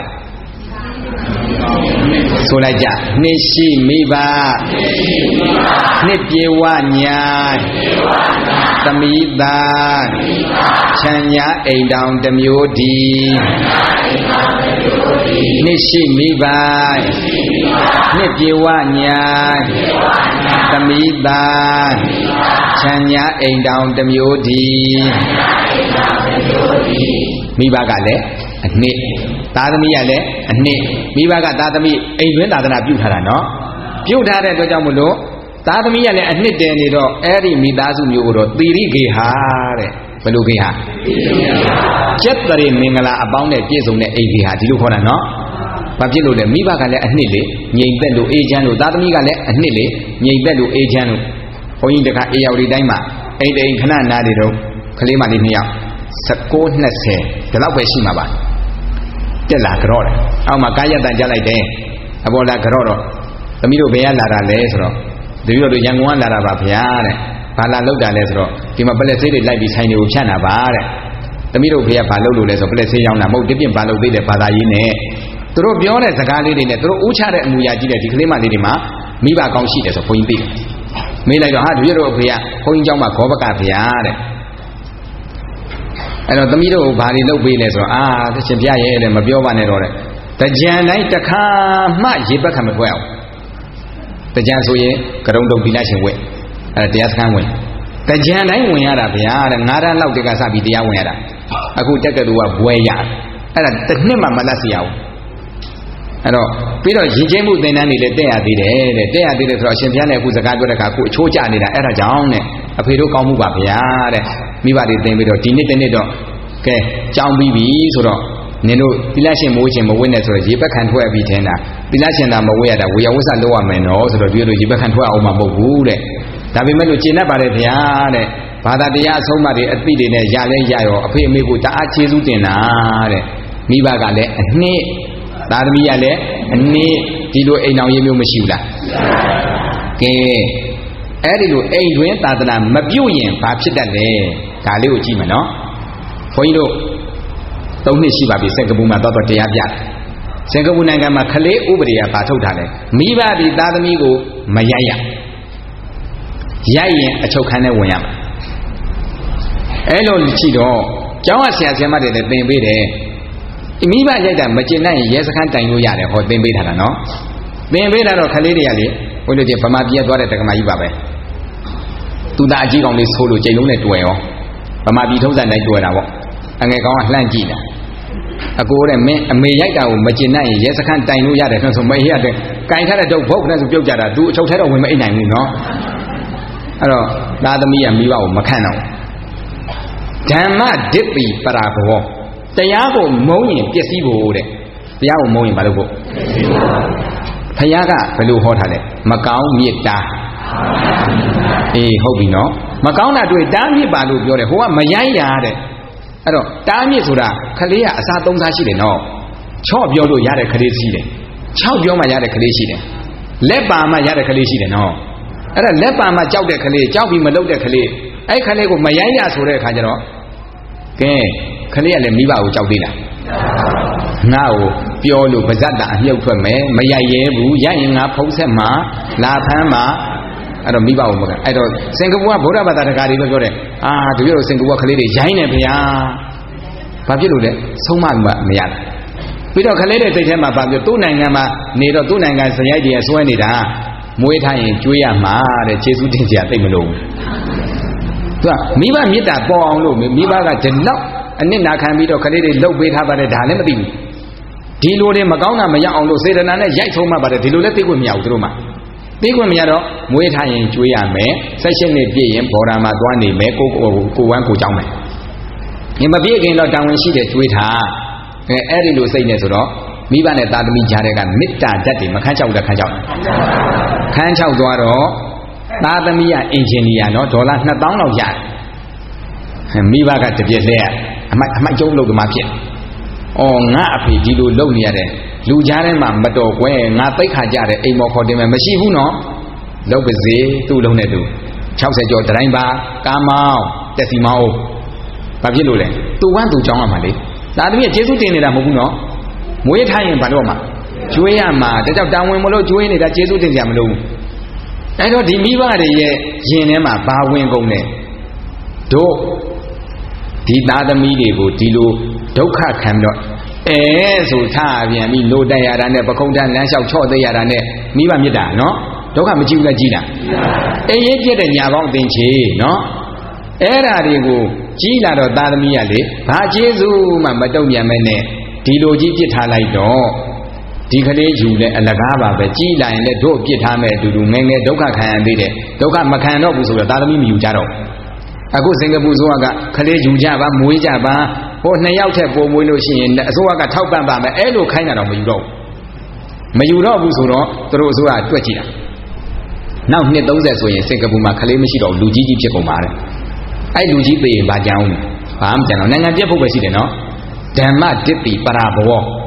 Speaker 1: ဆိုလိုက်ကြနှစ်ရှိမိဘနှစ်ပြေဝညာသမီးသားချမ်းညာအိမ်တောင်တစ်မျိုးဒီနှစ်ရှိမိဘနှစ်ပြေဝညာသမီးသားချမ်းညာအိမ်တောင်တစ်မျိုးဒီမိဘကလည်းအနှစ်သားသမီးကလည်းအနှစ်မိဘကသားသမီးအိမ်တွင်းသာသနာပြုထားတာနော်ပြုထားတဲ့အတွက်ကြောင့်မလို့သားသမီးကလည်းအနှစ်တည်နေတော့အဲ့ဒီမိသားစုမျိုးကိုတော့သီရိဂေဟာတဲ့ဘယ်လိုဂေဟာကျက်တရေမင်္ဂလာအပေါင်းနဲ့ပြည့်စုံတဲ့အိမ်ဂေဟာဒီလိုခေါ်တာနော်ဘာဖြစ်လို့လဲမိဘကလည်းအနှစ်လေငြိမ်သက်လို့အေးချမ်းလို့သားသမီးကလည်းအနှစ်လေငြိမ်သက်လို့အေးချမ်းလို့ဘုန်းကြီးတခါအေရောက်ဒီတိုင်းမှာအိမ်တိမ်ခဏနားနေတော့ကလေးမလေးနှစ်ယောက်19 20ဒီလောက်ပဲရှိမှာပါတက်လာကြော့တယ်အောက်မှာကာယတန်ကြလိုက်တယ်အပေါ်လာကြော့တော့သမီးတို့ဘယ်ရလာတာလဲဆိုတော့တပည့်တော်တို့ရန်ကုန်ကလာတာပါဗျာတဲ့ဘာလာလောက်တာလဲဆိုတော့ဒီမှာပလက်ဆေးတွေလိုက်ပြီးဆိုင်တွေကိုဖြတ်တာပါတဲ့သမီးတို့ဖေကဘာလုပ်လို့လဲဆိုပလက်ဆေးရောင်းတာမဟုတ်တစ်ပြင့်ဘာလုပ်သေးတယ်ဘာသာရေးနဲ့သူတို့ပြောတဲ့စကားလေးတွေနဲ့သူတို့ဥချတဲ့အမူအရာကြီးတဲ့ဒီကလေးမလေးတွေမှာမိဘကောင်းရှိတယ်ဆိုဘုန်းကြီးသိတယ်မေးလိုက်တော့ဟာတပည့်တော်ဖေကဘုန်းကြီးเจ้าမှာဂောဘကဗျာတဲ့အဲ့တော့သမီးတို့ဘာတွေလုပ်ပေးလဲဆိုတော့အာသရှင်ပြရဲ့တဲ့မပြောပါနဲ့တော့တဲ့တကြံတိုင်းတစ်ခါမှရေပက်ခံမထွက်အောင်တကြံဆိုရင်ကရုံတုံသီလရှင်ဝက်အဲတရားစခန်းဝင်တကြံတိုင်းဝင်ရတာဗျာတဲ့ငါးတန်းလောက်တက်ကစပြီးတရားဝင်ရတာအခုတက်ကတူကဘွဲရအဲ့ဒါတစ်နှစ်မှမလက်စီရအောင်အဲ့တော့ပြီးတော့ရင်ကျင်းမှုသင်တန်းတွေလည်းတက်ရသေးတယ်တဲ့တက်ရသေးတယ်ဆိုတော့အရှင်ဘုရားနဲ့အခုစကားပြောတဲ့အခါကိုအချိုးကျနေတာအဲ့ဒါကြောင့်တဲ့အဖေတို့ကောင်းမှုပါဗျာတဲ့မိဘတွေသင်ပြီးတော့ဒီနှစ်တစ်နှစ်တော့ကဲကြောင်းပြီးပြီဆိုတော့နင်တို့သီလရှင်မိုးခြင်းမဝိနဲ့ဆိုတော့ရေပက်ခံထွက်ပြီးထင်တာသီလရှင်သာမဝိရတာဝေယဝဆလုပ်ရမယ်နော်ဆိုတော့ဒီလိုရေပက်ခံထွက်အောင်မှမဟုတ်ဘူးတဲ့ဒါပေမဲ့လို့ကျင့်တတ်ပါတယ်ဗျာတဲ့ဘာသာတရားအဆုံးအမတွေအသိတွေနဲ့ရလဲရရောအဖေအမေကိုတအားကျေးဇူးတင်တာတဲ့မိဘကလည်းအနှစ်သာသမီကလည်းအနှစ်ဒီလိုအိမ်အောင်ရေးမျိုးမရှိဘူးလားကဲအဲ့ဒီလိုအိမ်တွင်သာသနာမပြုတ်ရင်ဘာဖြစ်တတ်လဲဒါလေးကိုကြည့်မယ်နော်ဘုန်းကြီးတို့သုံးနှစ်ရှိပါပြီစင်ကာပူမှာတော့တော့တရားပြတယ်စင်ကာပူနိုင်ငံမှာခလေးဥပဒေကဘာထုတ်ထားလဲမိဘဒီသားသမီးကိုမရိုက်ရရိုက်ရင်အချုပ်ခန်းထဲဝင်ရမှာအဲ့လိုကြည့်တော့ကျောင်းကဆရာဆရာမတွေလည်းသင်ပေးတယ်မိဘရိုက်တာမကျင်နိုင်ရင်ရဲစခန်းတိုင်လို့ရတယ်ဟောသင်ပေးထားတာနော်သင်ပေးတာတော့ခလေးတွေကလေဘုလို့ချင်းဗမာပြည်သွားတဲ့တက္ကမကြီးပါပဲသူသားအကြီးကောင်လေးဆိုးလို့ကြိမ်လုံးနဲ့တွေ့ရောဗမာပြည်ထုံးစံတိုင်းတွေ့တာပေါ့အငယ်ကောင်ကလှမ်းကြည့်တာအကိုတဲ့မင်းအမေရိုက်တာကိုမကျင်နိုင်ရင်ရဲစခန်းတိုင်လို့ရတယ်ဆိုမေးရတယ်ကင်ထားတဲ့တော့ဘုတ်နဲ့ဆိုပြုတ်ကြတာသူအချုပ်ထဲတော့ဝင်မအိတ်နိုင်ဘူးနော်အဲ့တော့သားသမီးကမိဘကိုမခံတော့ဓမ္မဒိဋ္ဌိပရာဘောတရားကိုမုန်းရင်ပျက်စီးဖို့တဲ့တရားကိုမုန်းရင်ဘာလို့ဖို့ဘုရားကဘယ်လိုဟောထားလဲမကောင်းမြစ်တာအေးဟုတ်ပြီနော်မကောင်းတာတွေ့တားမြစ်ပါလို့ပြောတယ်ဟိုကမရိုက်ရတဲ့အဲ့တော့တားမြစ်ဆိုတာခလေးကအစားသုံးစားရှိတယ်နော်ချော့ပြောလို့ရတဲ့ခလေးရှိတယ်ခြောက်ပြောမှရတဲ့ခလေးရှိတယ်လက်ပါမှရတဲ့ခလေးရှိတယ်နော်အဲ့ဒါလက်ပါမှကြောက်တဲ့ခလေးကြောက်ပြီးမလုပ်တဲ့ခလေးအဲ့ခလေးကိုမရိုက်ရဆိုတဲ့အခါကျတော့ကဲခလေးကလည်းမိဘကိုကြောက်သေးလားငါ့ကိုပြောလို့ပါဇက်တာအမြုပ်ထွက်မယ်မရိုက်ရဲဘူးရိုက်ရင်ငါဖုံးဆက်မှာလာဖမ်းမှာအဲ့တော့မိဘကိုမကအဲ့တော့စင်ကာပူကဗုဒ္ဓဘာသာတကာတွေပြောတယ်အာတကယ်တော့စင်ကာပူကကလေးတွေရိုင်းနေဗျာဘာဖြစ်လို့လဲဆုံးမမှမရတာပြီးတော့ကလေးတွေစိတ်ထဲမှာဘာပြောသူ့နိုင်ငံမှာနေတော့သူ့နိုင်ငံဇရိုက်တွေဆွဲနေတာမွေးထားရင်ကျွေးရမှာတဲ့ခြေစူးတင်စရာသိမလို့သူကမိဘမေတ္တာပေါ်အောင်လို့မိဘကဒီလောက်အနစ်နာခံပြီးတော့ကလေးတွေလှုပ်ပေးထားပါတယ်ဒါလည်းမသိဘူးဒီလိုတွေမကောင်းတာမရအောင်လို့စေတနာနဲ့ရိုက်ထုံးမှပါတယ်ဒီလိုလည်းသိခွင့်မရဘူးသူတို့မှသိခွင့်မရတော့မွေးထားရင်ကျွေးရမယ်ဆက်ရှင်နှစ်ပြည့်ရင်ဘော်ဒါမှာသွားနေမယ်ကိုကိုကိုဝမ်းကိုကြောင်းမယ်ဒီမပြည့်ခင်တော့တာဝန်ရှိတယ်ကျွေးထားအဲအဲ့ဒီလိုစိတ်နဲ့ဆိုတော့မိဘနဲ့သားသမီးကြားတဲ့ကမေတ္တာဓာတ်တွေမခန်းချောက်တဲ့ခန်းချောက်ခန်းချောက်သွားတော့သားသမီးကအင်ဂျင်နီယာနော်ဒေါ်လာနှစ်သောင်းလောက်ရတယ်မိဘကတပြည့်လဲအမိုက်အမိုက်ကျုံးလုပ်ကမှဖြစ်အော်ငါအဖေဒီလိုလုပ်နေရတယ်လူကြားထဲမှာမတော်ကွယ်ငါသိခါကြတယ်အိမ်မော်ခေါ်တင်မယ်မရှိဘူးနော်လုပ်ပါစေသူ့လုံးနဲ့သူ၆၀ကျော်တတိုင်းပါကားမောင်းတက်စီမောင်းဘာဖြစ်လို့လဲသူဝမ်းသူကြောင်းရမှာလေဒါတမီးကျေးဇူးတင်နေတာမဟုတ်ဘူးနော်မွေးထားရင်ဘာလို့မှာကျွေးရမှာဒါကြောင့်တာဝန်မလို့ကျွေးနေတာကျေးဇူးတင်ကြမလို့အဲတော့ဒီမိဘတွေရဲ့ရင်ထဲမှာဘာဝင်ကုန်လဲတို့ဒီသားသမီးတွေကိုဒီလိုဒုက္ခခံတော့အဲဆိုထားပြန်ပြီးလို့တက်ရတာနဲ့ပခုံးထမ်းလမ်းလျှောက်ချော့သိရတာနဲ့မိဘမြစ်တာနော်ဒုက္ခမကြည့်ဘူးလားကြည့်တာအေးရေးပြတဲ့ညာပေါင်းအသင်ချေနော်အဲ့ဓာတွေကိုကြီးလာတော့သားသမီးကလေဘာကျေးဇူးမှမတုံ့ပြန်မဲနဲ့ဒီလိုကြီးပြစ်ထားလိုက်တော့ဒီကလေးယူလဲအလကားပါပဲကြီးလာရင်လည်းတို့ပြစ်ထားမဲ့အတူတူငယ်ငယ်ဒုက္ခခံရသေးတယ်ဒုက္ခမခံတော့ဘူးဆိုတော့သားသမီးမယူကြတော့အခုစင်ကာပူဆိုကကလေးယူကြပါမွေးကြပါဟိုနှစ်ယောက်ထက်ပိုမွေးလို့ရှိရင်အစိုးရကထောက်ပံ့ပါမယ်အဲ့လိုခိုင်းတာတော့မယူတော့ဘူးမယူတော့ဘူးဆိုတော့သူတို့အစိုးရတွက်ကြည့်တာနောက်နှစ်သုံးဆယ်ဆိုရင်စင်ကာပူမှာကလေးမရှိတော့လူကြီးကြီးဖြစ်ကုန်ပါတယ်အဲ့လူကြီးသိရင်ဘာကြောင်းလဲဘာမှမကြံတော့နိုင်ငံပြတ်ဖို့ပဲရှိတယ်နော်ဓမ္မဒိဋ္ဌိပရာဘော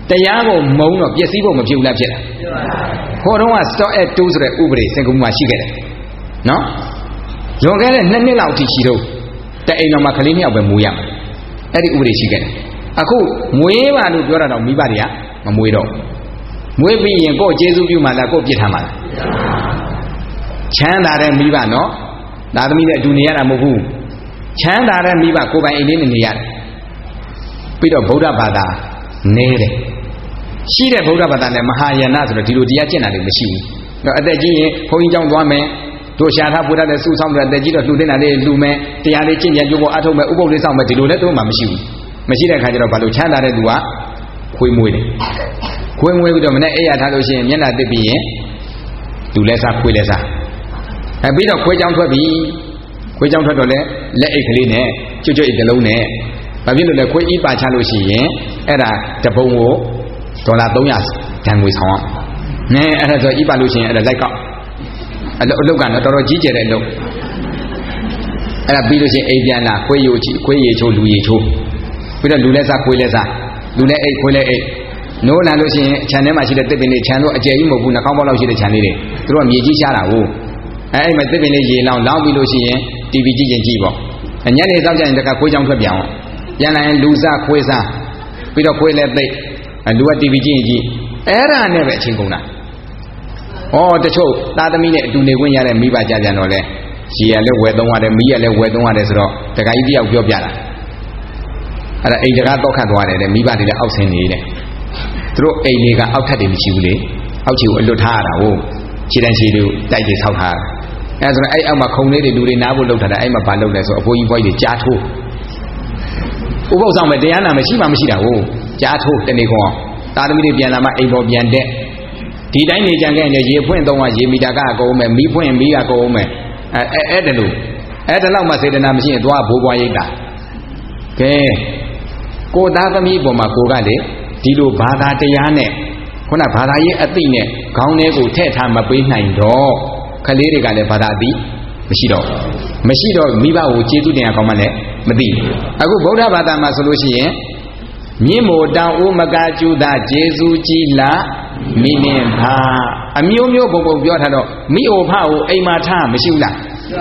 Speaker 1: တရားကိုမုံတော့ပျက်စီးဖို့မဖြစ်ဘူးလားဖြစ်လားဟိုတုန်းက stop at two ဆိုတဲ့ဥပဒေစင်ကာပူမှာရှိခဲ့တယ်နော်လွန်ခဲ့တဲ့နှစ်နှစ်လောက်အထိရှိတော့တအိမ်တော်မှာကလေးနှစ်ယောက်ပဲမွေးရမှာအဲ့ဒီဥပဒေရှိခဲ့တယ်အခုမွေးပါလို့ပြောတာတော့မိဘတွေကမမွေးတော့မွေးပြီးရင်ကိုယ်ကျေးဇူးပြုမှလားကိုယ်ပြစ်ထားမှလားချမ်းသာတဲ့မိဘနော်သာသမီနဲ့အတူနေရတာမဟုတ်ဘူးချမ်းသာတဲ့မိဘကိုယ်ပိုင်အိမ်လေးနဲ့နေရတယ်ပြီးတော့ဗုဒ္ဓဘာသာနေတယ်ရှိတဲ့ဗုဒ္ဓဘာသာနဲ့မဟာယာနဆိုတော့ဒီလိုတရားကျင့်တာတွေမရှိဘူးတော့အသက်ကြီးရင်ဘုန်းကြီးကျောင်းသွားမယ်တို့ရှာထားပူတတ်တဲ့စုဆောင်တဲ့အသက်ကြီးတော့လှူတင်တာလေးလှူမယ်တရားလေးကျင့်ကြံကြိုးပေါ်အထုတ်မယ်ဥပုပ်လေးဆောင်မယ်ဒီလိုလည်းတို့မှမရှိဘူးမရှိတဲ့အခါကျတော့ဘာလို့ချမ်းသာတဲ့သူကခွေးမွေးတယ်ခွေးမွေးပြီးတော့မနေ့အိယာထားလို့ရှိရင်မျက်နှာတစ်ပြီးရင်လူလဲစားခွေးလဲစားအဲပြီးတော့ခွေးကြောင်ထွက်ပြီခွေးကြောင်ထွက်တော့လဲလက်အိတ်ကလေးနဲ့ကျွတ်ကျွတ်အိတ်တစ်လုံးနဲ့ဘာဖြစ်လို့လဲခွေးဤပါချလို့ရှိရင်အဲ့ဒါတပုံကိုဒေါ်လာသုံးရာဒဏ်ငွေဆောင်အောင်နည်းအဲ့ဒါဆိုဤပါလို့ရှိရင်အဲ့ဒါလိုက်ကောက်အလုပ်အလုပ်ကတော့တော်တော်ကြီးကျယ်တဲ့အလုပ်အဲ့ဒါပြီးလို့ရှိရင်အိမ်ပြန်လာခွေးရိုးချီခွေးရေချိုးလူရေချိုးပြီးတော့လူလဲစားခွေးလဲစားလူလဲအိတ်ခွေးလဲအိတ်နိုးလာလို့ရှိရင်ခြံထဲမှာရှိတဲ့တစ်ပင်လေးခြံတော့အကျယ်ကြီးမဟုတ်ဘူးနှာခေါင်းပေါက်လောက်ရှိတဲ့ခြံလေးတွေသူတို့ကမြေကြီးရှားတာဟုတ်အဲအဲ့မှာတစ်ပင်လေးရေလောင်းလောင်းပြီးလို့ရှိရင် တီဗီ ကြည့်ရင်ကြည့်ပေါ့ညနေစောင့်ကြရင်တခါခွေးချောင်းထွက်ပြန်အောင်ပြန်လာရင်လူစားခွေးစားပြီးတော့ခွေးလဲသိလူက တီဗီ ကြည့်ရင်ကြည့်အဲ့ဒါနဲ့ပဲအချင်းကုန်တာဩတချို့သားသမီးနဲ့အတူနေခွင့်ရတဲ့မိဘကြပြန်တော့လဲရေရလဲဝယ်သုံးရတယ်မီးရလဲဝယ်သုံးရတယ်ဆိုတော့တခါကြီးတယောက်ပြောပြတာအဲ့ဒါအိမ်တကားတော့ခတ်သွားတယ်တဲ့မိဘတွေလည်းအောက်ဆင်းနေတယ်သူတို့အိမ်တွေကအောက်ထပ်တွေမရှိဘူးလေအောက်ခြေကိုအလွတ်ထားရတာဟုတ်ခြေတန်းခြေတွေကိုတိုက်တွေဆောက်ထားတာအဲ့ဆိုတော့အဲ့အောက်မှာခုံလေးတွေလူတွေနားဖို့လုပ်ထားတာအဲ့မှာဘာလုပ်လဲဆိုအဖိုးကြီးဘွားကြီးတွေကြားထိုးဥပုသ်ဆောင်မဲ့တရားနာမရှိမှမရှိတာဟုတ်ကြားထိုးတနေ့ခေါ်သားသမီးတွေပြန်လာမှအိမ်ပေါ်ပြန်တဲ့ဒီတိုင်းနေကြခဲ့ရင်ရေဖွင့်သုံးကရေမီတာကအကုန်မယ်မီးဖွင့်မီးကကုန်မယ်အဲအဲ့ဒါလို့အဲ့ဒါလောက်မှစေတနာမရှိရင်သွားဘိုးဘွားရိတ်တာကဲကိုသားသမီးပေါ်မှာကိုကလေဒီလိုဘာသာတရားနဲ့ခုနဘာသာရေးအသိနဲ့ခေါင်းထဲကိုထည့်ထားမပေးနိုင်တော့ခလေးတွေကလည်းဘာသာအသိမရှိတော့မရှိတော့မိဘကိုကျေးဇူးတင်ရကောင်းမှလည်းမသိအခုဗုဒ္ဓဘာသာမှာဆိုလို့ရှိရင်မြင့်မို့တောင်ဦးမကာကျူသာကျေးဇူးကြီးလာမိနင်ဖာအမျိုးမျိုးပုံပုံပြောထားတော့မိအိုဖကိုအိမ်မှာထားမရှိဘူးလား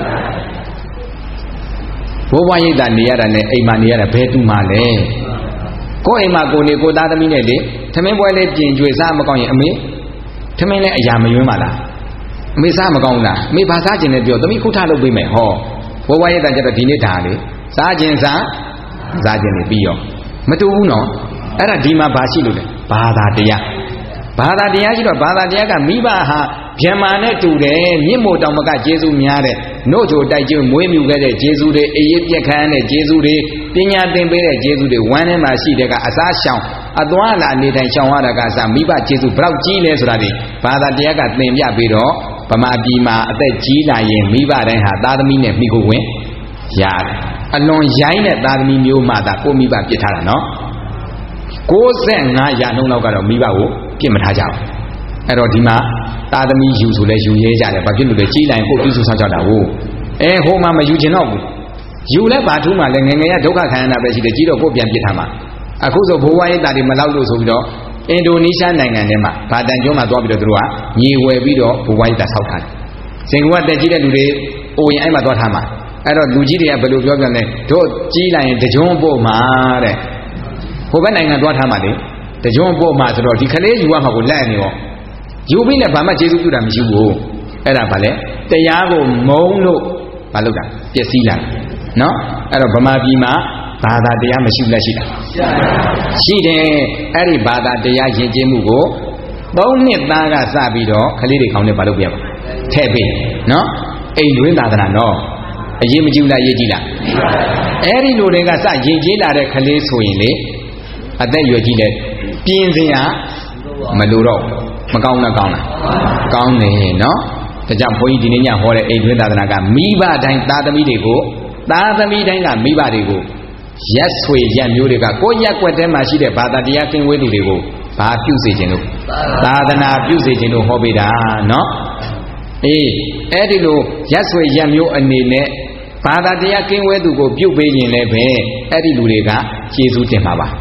Speaker 1: ဘိုးဘွားရိတ်တာနေရတာနဲ့အိမ်မှာနေရတာဘယ်သူမှလဲကိုယ်အိမ်မှာကိုနေကိုသားသမီးနဲ့လေသမင်းပွဲလေးပြင်ကျွေစားမကောင်းရင်အမေသမင်းနဲ့အရာမယွင်းပါလားအမေစားမကောင်းလားအမေဘာစားခြင်းနဲ့ပြောသမီးခုထလုပ်ပေးမယ်ဟောဘိုးဘွားရိတ်တာကျတော့ဒီနေ့ဒါလေစားခြင်းစားစားခြင်းနေပြီးရောမတူဘူးနော်အဲ့ဒါဒီမှာဘာရှိလို့လဲဘာသာတရားဘာသာတရားရှိတော့ဘာသာတရားကမိဘဟာဗြဟ္မာနဲ့တူတယ်မြင့်မို့တောင်မကကျေးဇူးများတဲ့နို့ချိုတိုက်ကျွေးမွေးမြူခဲ့တဲ့ကျေးဇူးတွေအေးရပြက်ခမ်းတဲ့ကျေးဇူးတွေပညာသင်ပေးတဲ့ကျေးဇူးတွေဝမ်းထဲမှာရှိတဲ့ကအစားရှောင်အသွားလာနေတိုင်းရှောင်ရတာကအစားမိဘကျေးဇူးဘယ်လောက်ကြီးလဲဆိုတာဒီဘာသာတရားကသင်ပြပြီးတော့ဗမာပြည်မှာအသက်ကြီးလာရင်မိဘတိုင်းဟာသားသမီးနဲ့မိကိုဝင်ရတယ်အလွန်ရိုင်းတဲ့သားသမီးမျိုးမှသာကိုမိဘပြစ်ထားတာနော်ကိုးဆယ်ငါရာနှုန်းလောက်ကတော့မိဘကိုပြစ်မထားကြဘူးအဲ့တော့ဒီမှာသားသမီးယူဆိုလဲယူရဲကြတယ်ဘာဖြစ်လို့လဲကြီးလိုက်ကိုပြုစုဆောင်ကြတာဟုတ်အဲဟိုမှာမယူချင်တော့ဘူးယူလဲဘာထူးမှလဲငငယ်ရဒုက္ခခံရတာပဲရှိတယ်ကြီးတော့ကိုပြန်ပြစ်ထားမှာအခုဆိုဘိုးဝါရိတ်တာတွေမလောက်လို့ဆိုပြီးတော့အင်ဒိုနီးရှားနိုင်ငံထဲမှာဘာတန်ကျွန်းမှာသွားပြီးတော့သူတို့ကညီဝယ်ပြီးတော့ဘိုးဝါရိတ်တာဆောက်ထားတယ်စင်ကူကတက်ကြီးတဲ့လူတွေအိုရင်အဲ့မှာသွားထားမှာအဲ့တော့လူကြီးတွေကဘယ်လိုပြောပြန်လဲတို့ကြီးလိုက်ရင်တကြွန်းပို့မှာတဲ့ဟိုဘက်နိုင်ငံသွားထားမှာလေတကြွန်းပို့မှာဆိုတော့ဒီကလေးယူရမှာကိုလက်နေရောယူပြီးလည်းဘာမှကျေးဇူးပြုတာမရှိဘူးအဲ့ဒါဘာလဲတရားကိုမုံလို့ဘာလုပ်တာပျက်စီးလာနော်အဲ့တော့ဗမာပြည်မှာဘာသာတရားမရှိဘူးလားရှိတာရှိတယ်အဲ့ဒီဘာသာတရားယဉ်ကျေးမှုကိုသုံးနှစ်သားကစပြီးတော့ကလေးတွေခေါင်းနဲ့ဘာလုပ်ပြပါထည့်ပေးနော်အိမ်တွင်းသာသနာနော်အရေးမကြီးဘူးလားအရေးကြီးလားအဲ့ဒီလိုတွေကစရင်ကျေးလာတဲ့ကလေးဆိုရင်လေအသက်ရွယ်ကြီးလဲပြင်းစရာမလိုတော့မကောင်းလားကောင်းလားကောင်းတယ်နော်ဒါကြောင့်ဘုန်းကြီးဒီနေ့ညဟောတဲ့အိမ်တွင်းသာသနာကမိဘတိုင်းသားသမီးတွေကိုသားသမီးတိုင်းကမိဘတွေကိုရက်ဆွေရက်မျိုးတွေကကိုယ့်ရက်ွက်ထဲမှာရှိတဲ့ဘာသာတရားကင်းဝေးသူတွေကိုဘာပြုစေခြင်းလို့သာသနာပြုစေခြင်းလို့ဟောပေးတာနော်အေးအဲ့ဒီလိုရက်ဆွေရက်မျိုးအနေနဲ့ဘာသာတရားကင်းဝဲသူကိုပြုတ်ပေးရင်လည်းပဲအဲ့ဒီလူတွေကကျေးဇူးတင်ပါပါ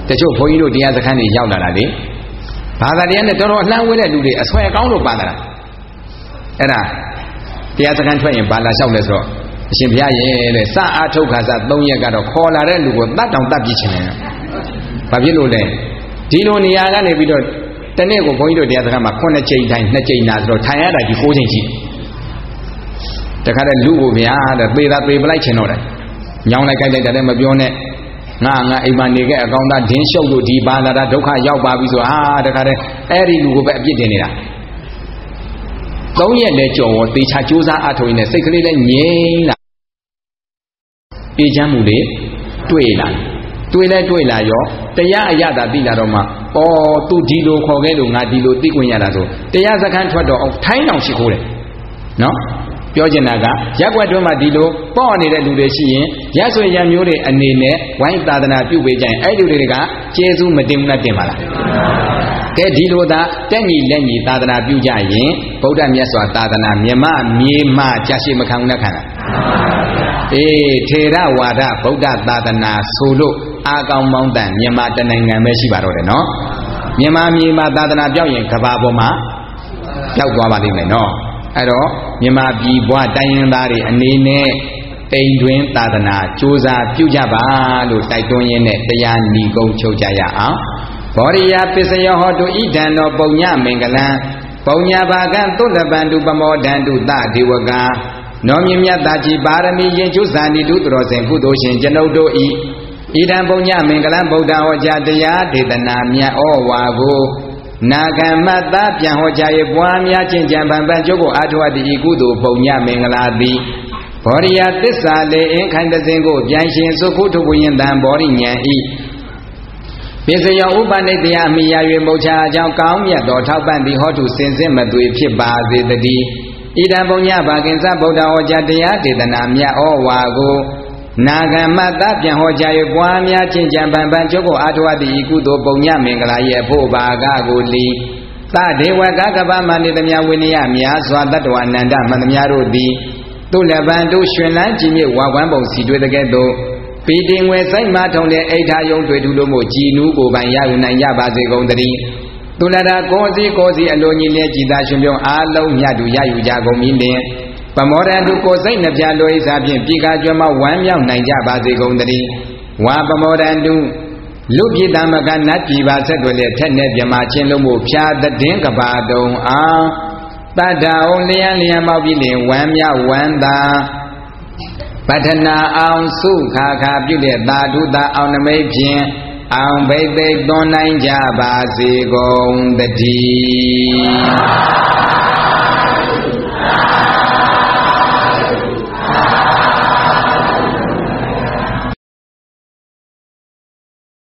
Speaker 1: တချို့ဘုန်းကြီးတို့တရားစခန်းတွေရောက်လာတာလေဘာသာတရားနဲ့တော်တော်လှမ်းဝဲတဲ့လူတွေအဆွဲကောင်းလို့ပါလာတာအဲ့ဒါတရားစခန်းထွက်ရင်ဘာလာလျှောက်လဲဆိုတော့အရှင်ဘုရားရဲ့တဲ့စအားထုတ်ခါစသုံးရက်ကတော့ခေါ်လာတဲ့လူကိုတတ်တောင်တတ်ပြီးချင်တယ်ဘာဖြစ်လို့လဲဒီလိုနေရာကနေပြီးတော့တနေ့ကိုဘုန်းကြီးတို့တရားစခန်းမှာခုနှစ်ချိန်တိုင်းနှစ်ချိန်နာဆိုတော့ထိုင်ရတာဒီကိုးချိန်ရှိတခါတည်းလူကိုဗျာတဲ့သေတာသေပလိုက်ချင်တော့တယ်ညောင်းလိုက်ကြိုက်လိုက်တယ်မပြောနဲ့ငါငါအိမ်မှာနေခဲ့အကောင်သားဒင်းရှုပ်လို့ဒီဘာသာတာဒုက္ခရောက်ပါပြီဆိုဟာတခါတည်းအဲ့ဒီလူကိုပဲအပြစ်တင်နေတာသုံးရက်လဲကြော်ဝသေချာကြိုးစားအထောက်ရင်းနဲ့စိတ်ကလေးလဲငြိမ်းလာအေးချမ်းမှုတွေတွေ့လာတွေ့လဲတွေ့လာရောတရားအရသာသိလာတော့မှဩသူဒီလိုခေါ်ခဲ့လို့ငါဒီလိုသိခွင့်ရတာဆိုတရားစခန်းထွက်တော့ထိုင်းတောင်ရှိခိုးတယ်နော်ပြောချင်တာကရက်ွက်တွင်းမှာဒီလိုပေါ့နေတဲ့လူတွေရှိရင်ရဆွေရမျိုးတွေအနေနဲ့ဝိုင်းသာသနာပြုပေးကြရင်အဲ့ဒီလူတွေကကျေးဇူးမတင်ဘူးလားတင်ပါလားကဲဒီလိုသာတက်ညီလက်ညီသာသနာပြုကြရင်ဗုဒ္ဓမြတ်စွာသာသနာမြမမြေမကြာရှိမခံဘူးလားခံတာအေးထေရဝါဒဗုဒ္ဓသာသနာဆိုလို့အာကောင်မောင်းတန်မြန်မာတနိုင်ငံပဲရှိပါတော့တယ်နော်မြန်မာမြေမှာသာသနာပြောက်ရင်ကဘာပေါ်မှာပြောက်သွားပါလိမ့်မယ်နော်အဲ့တော့မြန်မာပြည်ဘွားတိုင်းရင်းသားတွေအနေနဲ့တိမ်တွင်သာသနာစ조사ပြုကြပါလို့တိုက်တွန်းရင်းနဲ့တရားညီကုန်းချုပ်ကြရအောင်ဘောရိယပစ္စယောဟောတုဣဒံတော်ပုံညမင်္ဂလံပုံညာဘာကံသုတပန္တုပမောဒန္တုသဒေဝကံနောမြင့်မြတ်သာကြီးပါရမီရင်ကျုဇာတိတုတော်စဉ်ကုသိုလ်ရှင်ကျွန်ုပ်တို့ဤဣဒံပုံညမင်္ဂလံဗုဒ္ဓဟောကြားတရားဒေသနာမြတ်ဩဝါကိုနာဂမတ္တပြန်ဟောကြား၍ပွားများခြင်းကြံပံပံကျုပ်ကိုအာထဝတိဤကုသိုလ်ပုံညမင်္ဂလာသည်ဘောရိယသစ္စာလေအင်းခိုင်တစဉ်ကိုပြန်ရှင်သုခုထုဝိယံတံဘောရိညာဤပိစယောဥပနိတယမိယာ၍မုတ်ချာအကြောင်းကောင်းမြတ်သောထောက်ပံ့သည်ဟောတုစင်စစ်မသွေဖြစ်ပါစေတည်းဣဒံပုံညဘာကင်္စဗုဒ္ဓဟောကြားတရားဒေသနာမြတ်ဩဝါကိုနာဂမတ္တပြန်ဟောကြား၍ပွားများခြင်းကြံပံပံကျုပ်ကိုအာထဝတိဤကုသိုလ်ပုံညမင်္ဂလာရဲ့အဖို့ဘာကကိုလီသဒေဝကကပ္ပမနိတမြဝိနည်းများစွာတတ္တဝအနန္တမန္တများတို့သည်သူလက်ပံတို့ရှင်လန်းကြည်မြစ်ဝါကွမ်းပုံစီတွေ့တဲ့ကဲ့သို့ပီတင်ဝဲစိုက်မထုံတဲ့အိဋ္ဌာယုံတွေ့ထူလို့မို့ကြည်နူးကိုပိုင်ရယူနိုင်ကြပါစေကုန်သတည်းသူလတာကိုစီကိုစီအလိုကြီးနဲ့ကြည်သာရှင်ပြုံးအားလုံးမြတ်သူရယူကြကုန်ပြီလင်ပမောဒန္တုကိုစိတ်နှပြလွယ်ဤစားဖြင့်ပြည်ကားကျွမ်းမဝမ်းမြောက်နိုင်ကြပါစေကုန်သတည်းဝါပမောဒန္တုလူပြည်သမကနတ်ပြည်ပါဆက်တွေလည်းထက်နဲ့ပြမချင်းလုံးမို့ဖြာသည်င်းကဘာတုံအောင်တတ္တအောင်လျံလျံမောက်ပြီးလင်ဝမ်းမြောက်ဝမ်းသာပတ္ထနာအောင်စုခါခါပြုတဲ့သာဓုသာအောင်နမိတ်ဖြင့်အောင်ဘိသိက်သွန်နိုင်ကြပါစေကုန်တည်း